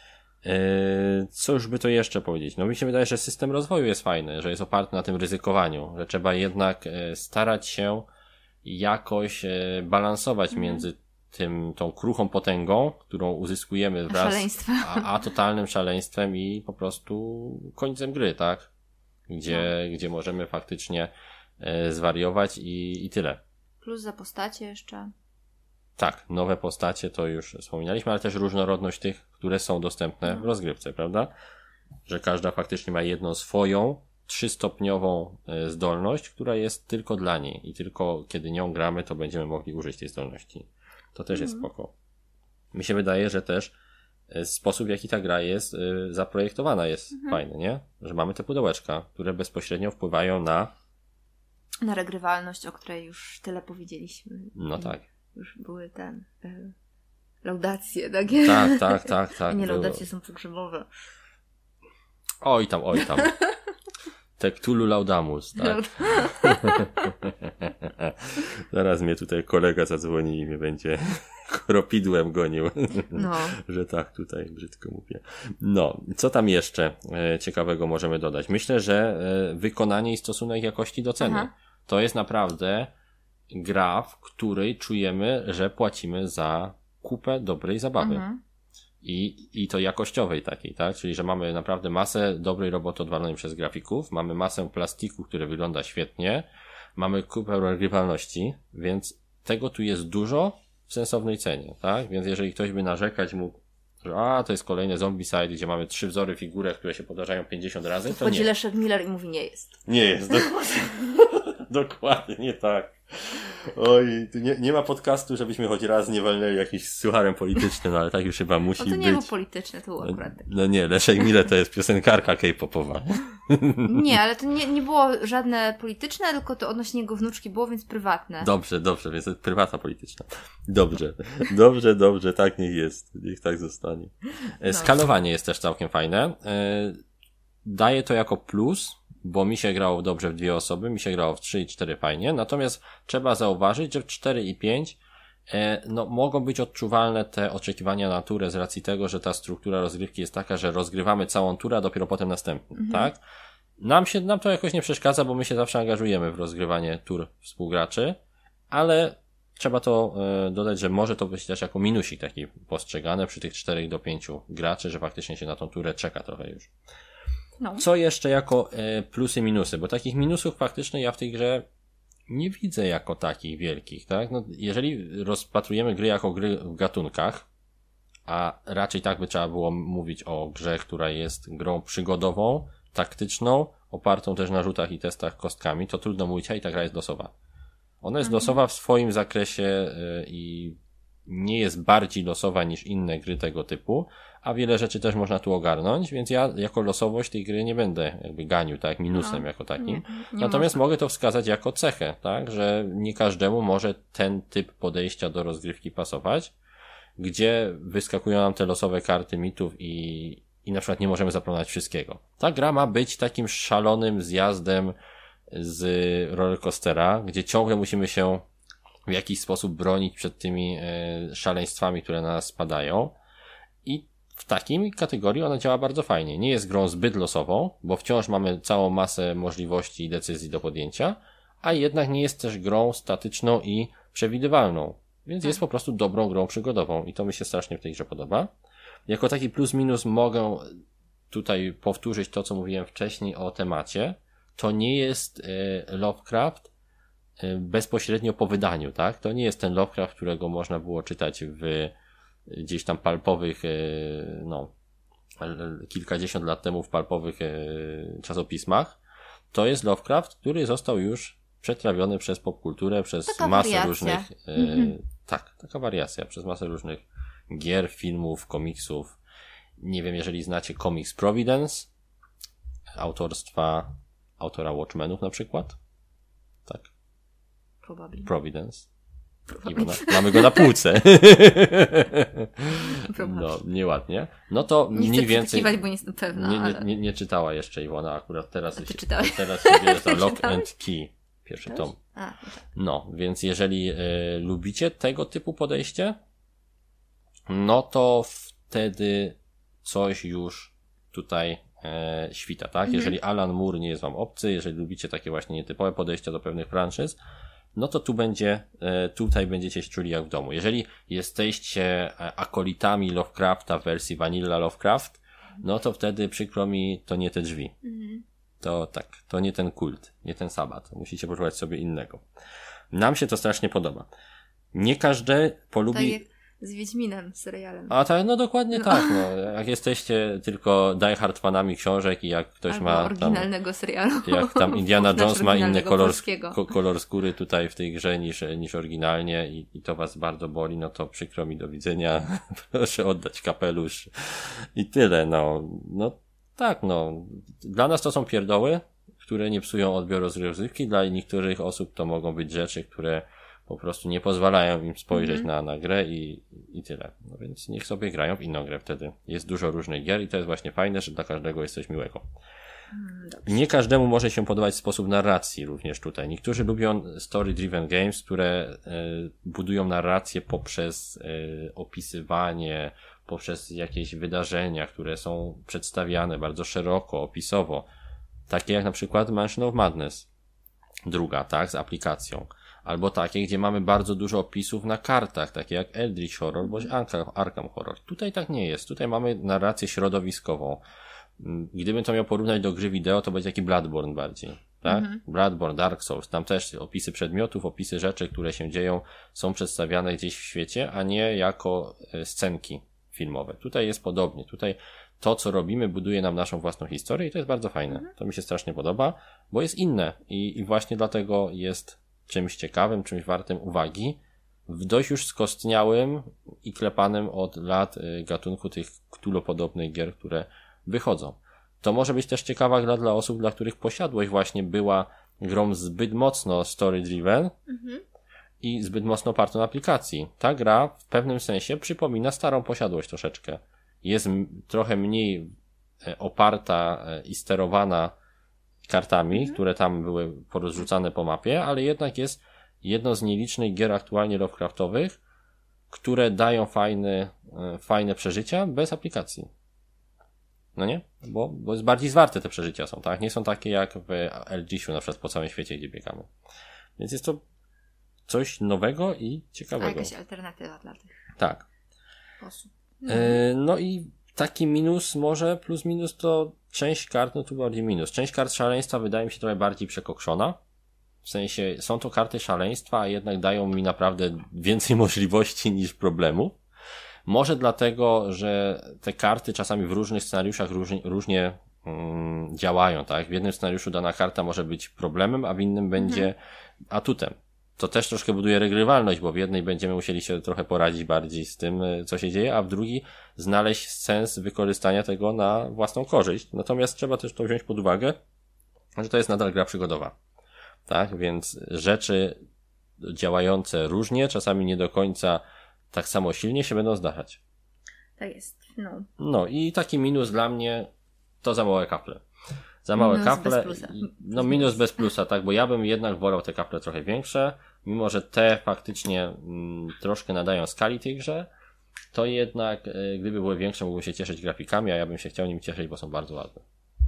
Yy, co już by to jeszcze powiedzieć? No mi się wydaje, że system rozwoju jest fajny, że jest oparty na tym ryzykowaniu, że trzeba jednak e, starać się jakoś e, balansować mhm. między tym, tą kruchą potęgą, którą uzyskujemy wraz a, a totalnym szaleństwem i po prostu końcem gry, tak? Gdzie, no. gdzie możemy faktycznie e, zwariować i, i tyle. Plus za postacie jeszcze. tak, nowe postacie to już wspominaliśmy, ale też różnorodność tych, które są dostępne w rozgrywce, prawda? Że każda faktycznie ma jedną swoją, trzystopniową zdolność, która jest tylko dla niej i tylko kiedy nią gramy, to będziemy mogli użyć tej zdolności. To też jest spoko. Mi się wydaje, że też sposób, w jaki ta gra jest zaprojektowana jest mhm. fajny, nie? Że mamy te pudełeczka, które bezpośrednio wpływają na na regrywalność, o której już tyle powiedzieliśmy. No tak. Już były ten y, laudacje takie. Tak, tak, tak, tak. Nie, było. laudacje są pogrzebowe. Oj tam, oj tam. Tectulu laudamus, tak? Zaraz mnie tutaj kolega zadzwoni i mnie będzie kropidłem gonił. No. Że tak tutaj brzydko mówię. No, co tam jeszcze e, ciekawego możemy dodać? Myślę, że e, wykonanie i stosunek jakości do ceny. Aha. To jest naprawdę gra, w której czujemy, że płacimy za kupę dobrej zabawy. Mhm. I, I to jakościowej takiej, tak? Czyli, że mamy naprawdę masę dobrej roboty odwalonej przez grafików, mamy masę plastiku, który wygląda świetnie, mamy kupę regrywalności, więc tego tu jest dużo w sensownej cenie, tak? Więc jeżeli ktoś by narzekać mógł, że a, to jest kolejne Zombicide, gdzie mamy trzy wzory figurek, które się powtarzają pięćdziesiąt razy, to wchodzi nie. Leszek Miller i mówi, nie jest. Nie jest, dokładnie. Dokładnie tak. Oj, nie, nie ma podcastu, żebyśmy choć raz nie walnęli jakimś sucharem politycznym, no ale tak już chyba musi być. No to nie był polityczny, to był akurat. No, no nie, Leszek Miller to jest piosenkarka K-popowa. Nie, ale to nie, nie było żadne polityczne, tylko to odnośnie jego wnuczki było, więc prywatne. Dobrze, dobrze, więc to jest prywatna polityczna. Dobrze, dobrze, dobrze, tak niech jest. Niech tak zostanie. No. Skalowanie jest też całkiem fajne. Daję to jako plus, bo mi się grało dobrze w dwie osoby, mi się grało w trzy i cztery fajnie, natomiast trzeba zauważyć, że w cztery i pięć e, no, mogą być odczuwalne te oczekiwania na turę z racji tego, że ta struktura rozgrywki jest taka, że rozgrywamy całą turę, a dopiero potem następną, mhm. tak? Nam się, nam to jakoś nie przeszkadza, bo my się zawsze angażujemy w rozgrywanie tur współgraczy, ale trzeba to e, dodać, że może to być też jako minusik taki postrzegane przy tych czterech do pięciu graczy, że faktycznie się na tą turę czeka trochę już. No. Co jeszcze jako e, plusy, minusy? Bo takich minusów faktycznie ja w tej grze nie widzę jako takich wielkich, tak? No, jeżeli rozpatrujemy gry jako gry w gatunkach, a raczej tak by trzeba było mówić o grze, która jest grą przygodową, taktyczną, opartą też na rzutach i testach kostkami, to trudno mówić, a i ta gra jest losowa. Ona jest mhm. losowa w swoim zakresie y, i nie jest bardziej losowa niż inne gry tego typu, a wiele rzeczy też można tu ogarnąć, więc ja jako losowość tej gry nie będę jakby ganił, tak, minusem no, jako takim. Nie, nie Natomiast można. Mogę to wskazać jako cechę, tak, że nie każdemu może ten typ podejścia do rozgrywki pasować, gdzie wyskakują nam te losowe karty mitów i, i na przykład nie możemy zaplanować wszystkiego. Ta gra ma być takim szalonym zjazdem z rollercoastera, gdzie ciągle musimy się w jakiś sposób bronić przed tymi e, szaleństwami, które na nas spadają. I w takiej kategorii ona działa bardzo fajnie. Nie jest grą zbyt losową, bo wciąż mamy całą masę możliwości i decyzji do podjęcia, a jednak nie jest też grą statyczną i przewidywalną. Więc jest po prostu dobrą grą przygodową i to mi się strasznie w tej grze podoba. Jako taki plus minus mogę tutaj powtórzyć to, co mówiłem wcześniej o temacie. To nie jest e, Lovecraft e, bezpośrednio po wydaniu, tak? To nie jest ten Lovecraft, którego można było czytać w gdzieś tam palpowych, e, no, kilkadziesiąt lat temu w palpowych e, czasopismach. To jest Lovecraft, który został już przetrawiony przez popkulturę, przez taka masę wariacja. różnych, e, mhm. tak, taka wariacja, przez masę różnych gier, filmów, komiksów. Nie wiem, jeżeli znacie komiks Providence, autorstwa autora Watchmenów na przykład. Tak. Probably. Providence. Iwona, mamy go na półce. No, nieładnie. No to nie mniej więcej... Nie chcę bo nie jestem pewna, nie, nie, ale... nie, nie czytała jeszcze Iwona, akurat teraz ty się, czytałeś? teraz się bierze za Lock and Key. Pierwszy tom. A, tak. No, więc jeżeli y, lubicie tego typu podejście, no to wtedy coś już tutaj e, świta, tak? Mhm. Jeżeli Alan Moore nie jest wam obcy, jeżeli lubicie takie właśnie nietypowe podejścia do pewnych franczyz, no to tu będzie, e, tutaj będziecie się czuli jak w domu. Jeżeli jesteście akolitami Lovecrafta w wersji Vanilla Lovecraft, no to wtedy przykro mi, to nie te drzwi. Mhm. To tak, to nie ten kult, nie ten sabat. Musicie poszukiwać sobie innego. Nam się to strasznie podoba. Nie każdy polubi... Tak jak z Wiedźminem, serialem. A tak, no dokładnie no. tak. No. Jak jesteście tylko die hard fanami książek i jak ktoś Albo ma oryginalnego tam, serialu. Jak tam Indiana Jones ma inny kolor, ko, kolor skóry tutaj w tej grze niż, niż oryginalnie i, i to was bardzo boli, no to przykro mi, do widzenia. Proszę oddać kapelusz. I tyle, no. No tak, no. Dla nas to są pierdoły, które nie psują odbioru z rozrywki. Dla niektórych osób to mogą być rzeczy, które po prostu nie pozwalają im spojrzeć mm-hmm. na, na grę i, i tyle. No więc niech sobie grają w inną grę wtedy. Jest dużo różnych gier i to jest właśnie fajne, że dla każdego jest coś miłego. Dobrze. Nie każdemu może się podobać sposób narracji również tutaj. Niektórzy lubią story-driven games, które y, budują narrację poprzez y, opisywanie, poprzez jakieś wydarzenia, które są przedstawiane bardzo szeroko, opisowo. Takie jak na przykład Mansion of Madness. Druga, tak, z aplikacją. Albo takie, gdzie mamy bardzo dużo opisów na kartach, takie jak Eldritch Horror bądź Arkham Horror. Tutaj tak nie jest. Tutaj mamy narrację środowiskową. Gdybym to miał porównać do gry wideo, to będzie taki Bloodborne bardziej. Tak? Mhm. Bloodborne, Dark Souls. Tam też opisy przedmiotów, opisy rzeczy, które się dzieją, są przedstawiane gdzieś w świecie, a nie jako scenki filmowe. Tutaj jest podobnie. Tutaj to, co robimy, buduje nam naszą własną historię i to jest bardzo fajne. Mhm. To mi się strasznie podoba, bo jest inne i, i właśnie dlatego jest czymś ciekawym, czymś wartym uwagi w dość już skostniałym i klepanym od lat gatunku tych Cthulhu-podobnych gier, które wychodzą. To może być też ciekawa gra dla osób, dla których posiadłość właśnie była grą zbyt mocno story-driven mhm. i zbyt mocno opartą na aplikacji. Ta gra w pewnym sensie przypomina starą posiadłość troszeczkę. Jest m- trochę mniej oparta i sterowana kartami, mhm. które tam były porozrzucane po mapie, ale jednak jest jedno z nielicznych gier aktualnie Lovecraftowych, które dają fajne, fajne przeżycia bez aplikacji. No nie? Bo, bo jest bardziej zwarte te przeżycia są, tak? Nie są takie jak w Eldritchu na przykład po całym świecie, gdzie biegamy. Więc jest to coś nowego i ciekawego. A jakaś alternatywa dla tych tak. osób. No. E, no i taki minus może, plus minus to część kart, no tu bardziej minus. Część kart szaleństwa wydaje mi się trochę bardziej przekokszona. W sensie są to karty szaleństwa, a jednak dają mi naprawdę więcej możliwości niż problemów. Może dlatego, że te karty czasami w różnych scenariuszach różnie, różnie mm, działają, tak? W jednym scenariuszu dana karta może być problemem, a w innym będzie mhm. atutem. To też troszkę buduje regrywalność, bo w jednej będziemy musieli się trochę poradzić bardziej z tym, co się dzieje, a w drugiej znaleźć sens wykorzystania tego na własną korzyść. Natomiast trzeba też to wziąć pod uwagę, że to jest nadal gra przygodowa. Tak? Więc rzeczy działające różnie, czasami nie do końca tak samo silnie się będą zdarzać. Tak jest, no. No i taki minus dla mnie to za małe kaple. Za małe minus kaple. Bez plusa. No minus bez plusa, tak, bo ja bym jednak wolał te kaple trochę większe, mimo że te faktycznie mm, troszkę nadają skali tej grze, to jednak y, gdyby były większe, mógłbym się cieszyć grafikami, a ja bym się chciał nimi cieszyć, bo są bardzo ładne.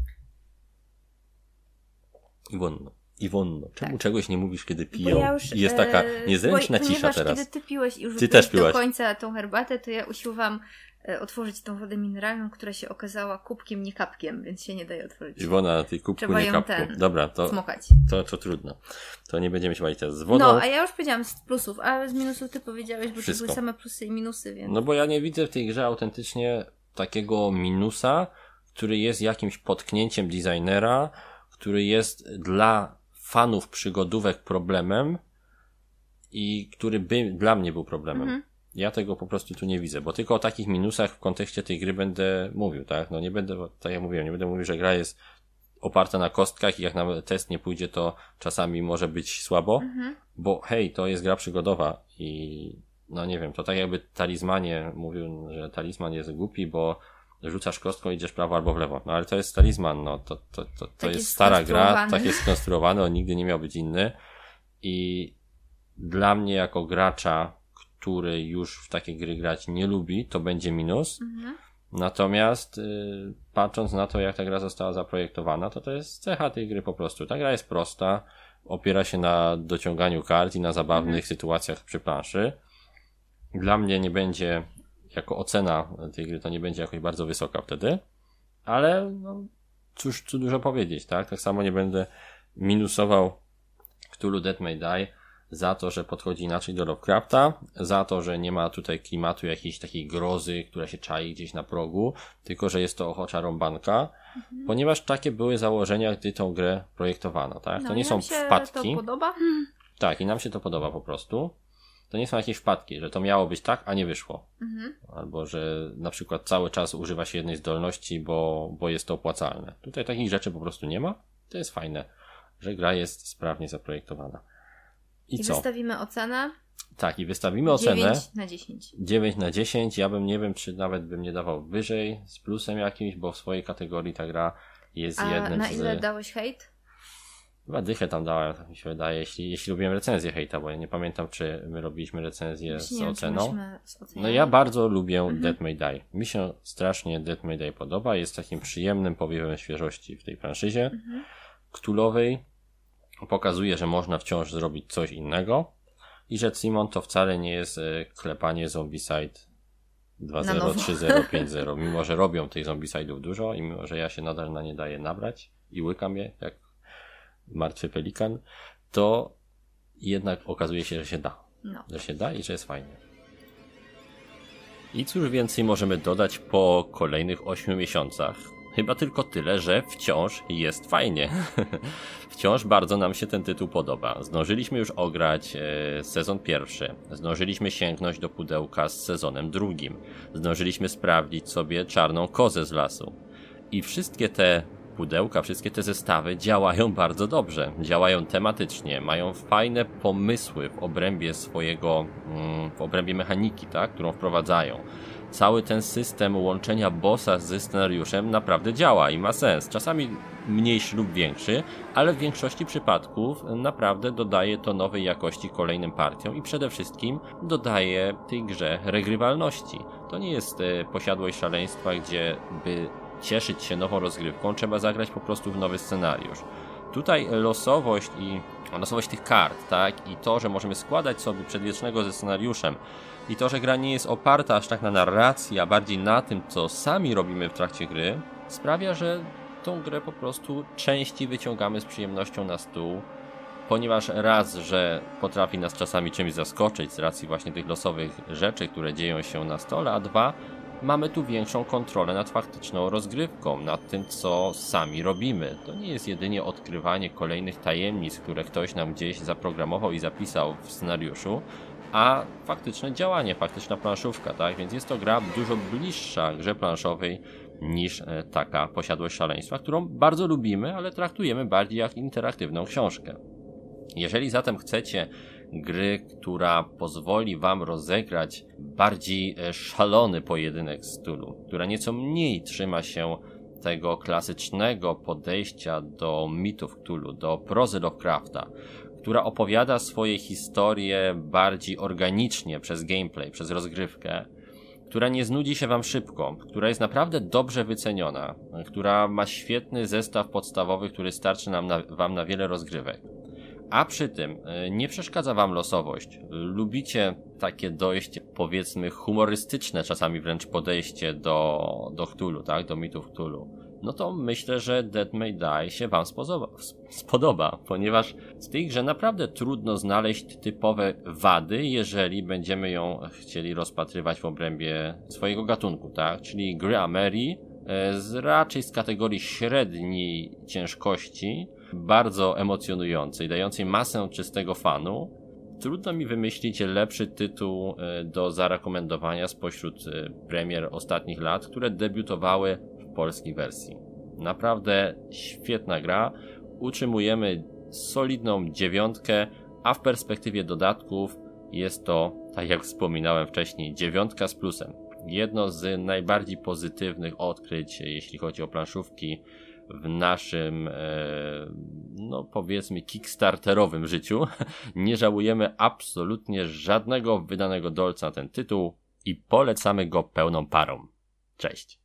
Iwonno. Iwonno, czemu tak. czegoś nie mówisz, kiedy piją? Ja już, jest taka niezręczna bo, cisza teraz. Kiedy ty piłeś i już ty też piłaś. do końca tą herbatę, to ja usiłowałam e, otworzyć tą wodę mineralną, która się okazała kubkiem, nie kapkiem, więc się nie daje otworzyć. Iwona, ty kubku, Trzeba nie kapku. Ten, Dobra, to, smokać. To, to trudno. To nie będziemy się bawić teraz z wodą. No, a ja już powiedziałam z plusów, a z minusów ty powiedziałeś, bo Wszystko. to były same plusy i minusy, więc... No bo ja nie widzę w tej grze autentycznie takiego minusa, który jest jakimś potknięciem designera, który jest dla fanów przygodówek problemem i który by dla mnie był problemem. Mhm. Ja tego po prostu tu nie widzę, bo tylko o takich minusach w kontekście tej gry będę mówił, tak? No nie będę, tak jak mówiłem, nie będę mówił, że gra jest oparta na kostkach i jak na test nie pójdzie, to czasami może być słabo, mhm. bo hej, to jest gra przygodowa i no nie wiem, to tak jakby Talizmanie mówił, że Talizman jest głupi, bo rzucasz kostką, idziesz prawo albo w lewo. No ale to jest Talizman, no to, to, to, to tak jest, jest stara gra, tak jest skonstruowany, on nigdy nie miał być inny i dla mnie jako gracza, który już w takie gry grać nie lubi, to będzie minus. Mhm. Natomiast y, patrząc na to, jak ta gra została zaprojektowana, to to jest cecha tej gry po prostu. Ta gra jest prosta, opiera się na dociąganiu kart i na zabawnych mhm. sytuacjach przy planszy. Dla mnie nie będzie jako ocena tej gry to nie będzie jakoś bardzo wysoka wtedy, ale no, cóż tu dużo powiedzieć, tak? Tak samo nie będę minusował Cthulhu Death May Die za to, że podchodzi inaczej do Lovecrafta, za to, że nie ma tutaj klimatu jakiejś takiej grozy, która się czai gdzieś na progu, tylko że jest to ochocza rąbanka, mhm. ponieważ takie były założenia, gdy tą grę projektowano, tak? No, to nie są się wpadki. To podoba? Tak, i nam się to podoba po prostu. To nie są jakieś wpadki, że to miało być tak, a nie wyszło. Mhm. Albo, że na przykład cały czas używa się jednej zdolności, bo, bo jest to opłacalne. Tutaj takich rzeczy po prostu nie ma. To jest fajne, że gra jest sprawnie zaprojektowana. I, I co? wystawimy ocenę? Tak, i wystawimy ocenę. dziewięć na dziesięć. dziewięć na dziesięć. Ja bym nie wiem, czy nawet bym nie dawał wyżej, z plusem jakimś, bo w swojej kategorii ta gra jest a jednym na z... ile dałeś hejt? Chyba dychę tam dałem, tak mi się wydaje, jeśli, jeśli lubiłem recenzję hejta, bo ja nie pamiętam, czy my robiliśmy recenzję Właśnie z nie oceną. Wiem, z no ja bardzo lubię mhm. Dead May Die. Mi się strasznie Dead May Die podoba, jest takim przyjemnym powiewem świeżości w tej franszyzie mhm. Cthulhu'owej. Pokazuje, że można wciąż zrobić coś innego i że Simon to wcale nie jest e, klepanie Zombicide dwa zero, trzy zero, pięć zero, mimo że robią tych Zombicide'ów dużo i mimo że ja się nadal na nie daję nabrać i łykam je jak martwy pelikan, to jednak okazuje się, że się da. No. Że się da i że jest fajnie. I cóż więcej możemy dodać po kolejnych ośmiu miesiącach? Chyba tylko tyle, że wciąż jest fajnie. Wciąż bardzo nam się ten tytuł podoba. Zdążyliśmy już ograć e, sezon pierwszy. Zdążyliśmy sięgnąć do pudełka z sezonem drugim. Zdążyliśmy sprawdzić sobie czarną kozę z lasu. I wszystkie te pudełka, wszystkie te zestawy działają bardzo dobrze. Działają tematycznie, mają fajne pomysły w obrębie swojego, mm, w obrębie mechaniki, tak, którą wprowadzają. Cały ten system łączenia bossa ze scenariuszem naprawdę działa i ma sens. Czasami mniejszy lub większy, ale w większości przypadków naprawdę dodaje to nowej jakości kolejnym partiom i przede wszystkim dodaje tej grze regrywalności. To nie jest e, posiadłość szaleństwa, gdzie by cieszyć się nową rozgrywką, trzeba zagrać po prostu w nowy scenariusz. Tutaj losowość i losowość tych kart, tak, i to, że możemy składać sobie przedwiecznego ze scenariuszem i to, że gra nie jest oparta aż tak na narracji, a bardziej na tym, co sami robimy w trakcie gry, sprawia, że tą grę po prostu częściej wyciągamy z przyjemnością na stół, ponieważ raz, że potrafi nas czasami czymś zaskoczyć z racji właśnie tych losowych rzeczy, które dzieją się na stole, a dwa, mamy tu większą kontrolę nad faktyczną rozgrywką, nad tym, co sami robimy. To nie jest jedynie odkrywanie kolejnych tajemnic, które ktoś nam gdzieś zaprogramował i zapisał w scenariuszu, a faktyczne działanie, faktyczna planszówka, tak? Więc jest to gra dużo bliższa grze planszowej niż taka posiadłość szaleństwa, którą bardzo lubimy, ale traktujemy bardziej jak interaktywną książkę. Jeżeli zatem chcecie gry, która pozwoli wam rozegrać bardziej szalony pojedynek stylu, która nieco mniej trzyma się tego klasycznego podejścia do mitów Cthulhu, do prozy Lovecrafta, która opowiada swoje historie bardziej organicznie przez gameplay, przez rozgrywkę, która nie znudzi się wam szybko, która jest naprawdę dobrze wyceniona, która ma świetny zestaw podstawowy, który starczy nam na, wam na wiele rozgrywek. A przy tym nie przeszkadza wam losowość. Lubicie takie dojście, powiedzmy, humorystyczne czasami wręcz podejście do, do Cthulhu, tak? Do mitów Cthulhu. No to myślę, że Dead May Die się wam spodoba, spodoba, ponieważ w tej grze naprawdę trudno znaleźć typowe wady, jeżeli będziemy ją chcieli rozpatrywać w obrębie swojego gatunku, tak? Czyli gry Ameri z raczej z kategorii średniej ciężkości, bardzo emocjonującej, dającej masę czystego fanu. Trudno mi wymyślić lepszy tytuł do zarekomendowania spośród premier ostatnich lat, które debiutowały w polskiej wersji. Naprawdę świetna gra. Utrzymujemy solidną dziewiątkę, a w perspektywie dodatków jest to, tak jak wspominałem wcześniej, dziewiątka z plusem. Jedno z najbardziej pozytywnych odkryć, jeśli chodzi o planszówki w naszym, e, no powiedzmy, kickstarterowym życiu. Nie żałujemy absolutnie żadnego wydanego dolca na ten tytuł i polecamy go pełną parą. Cześć!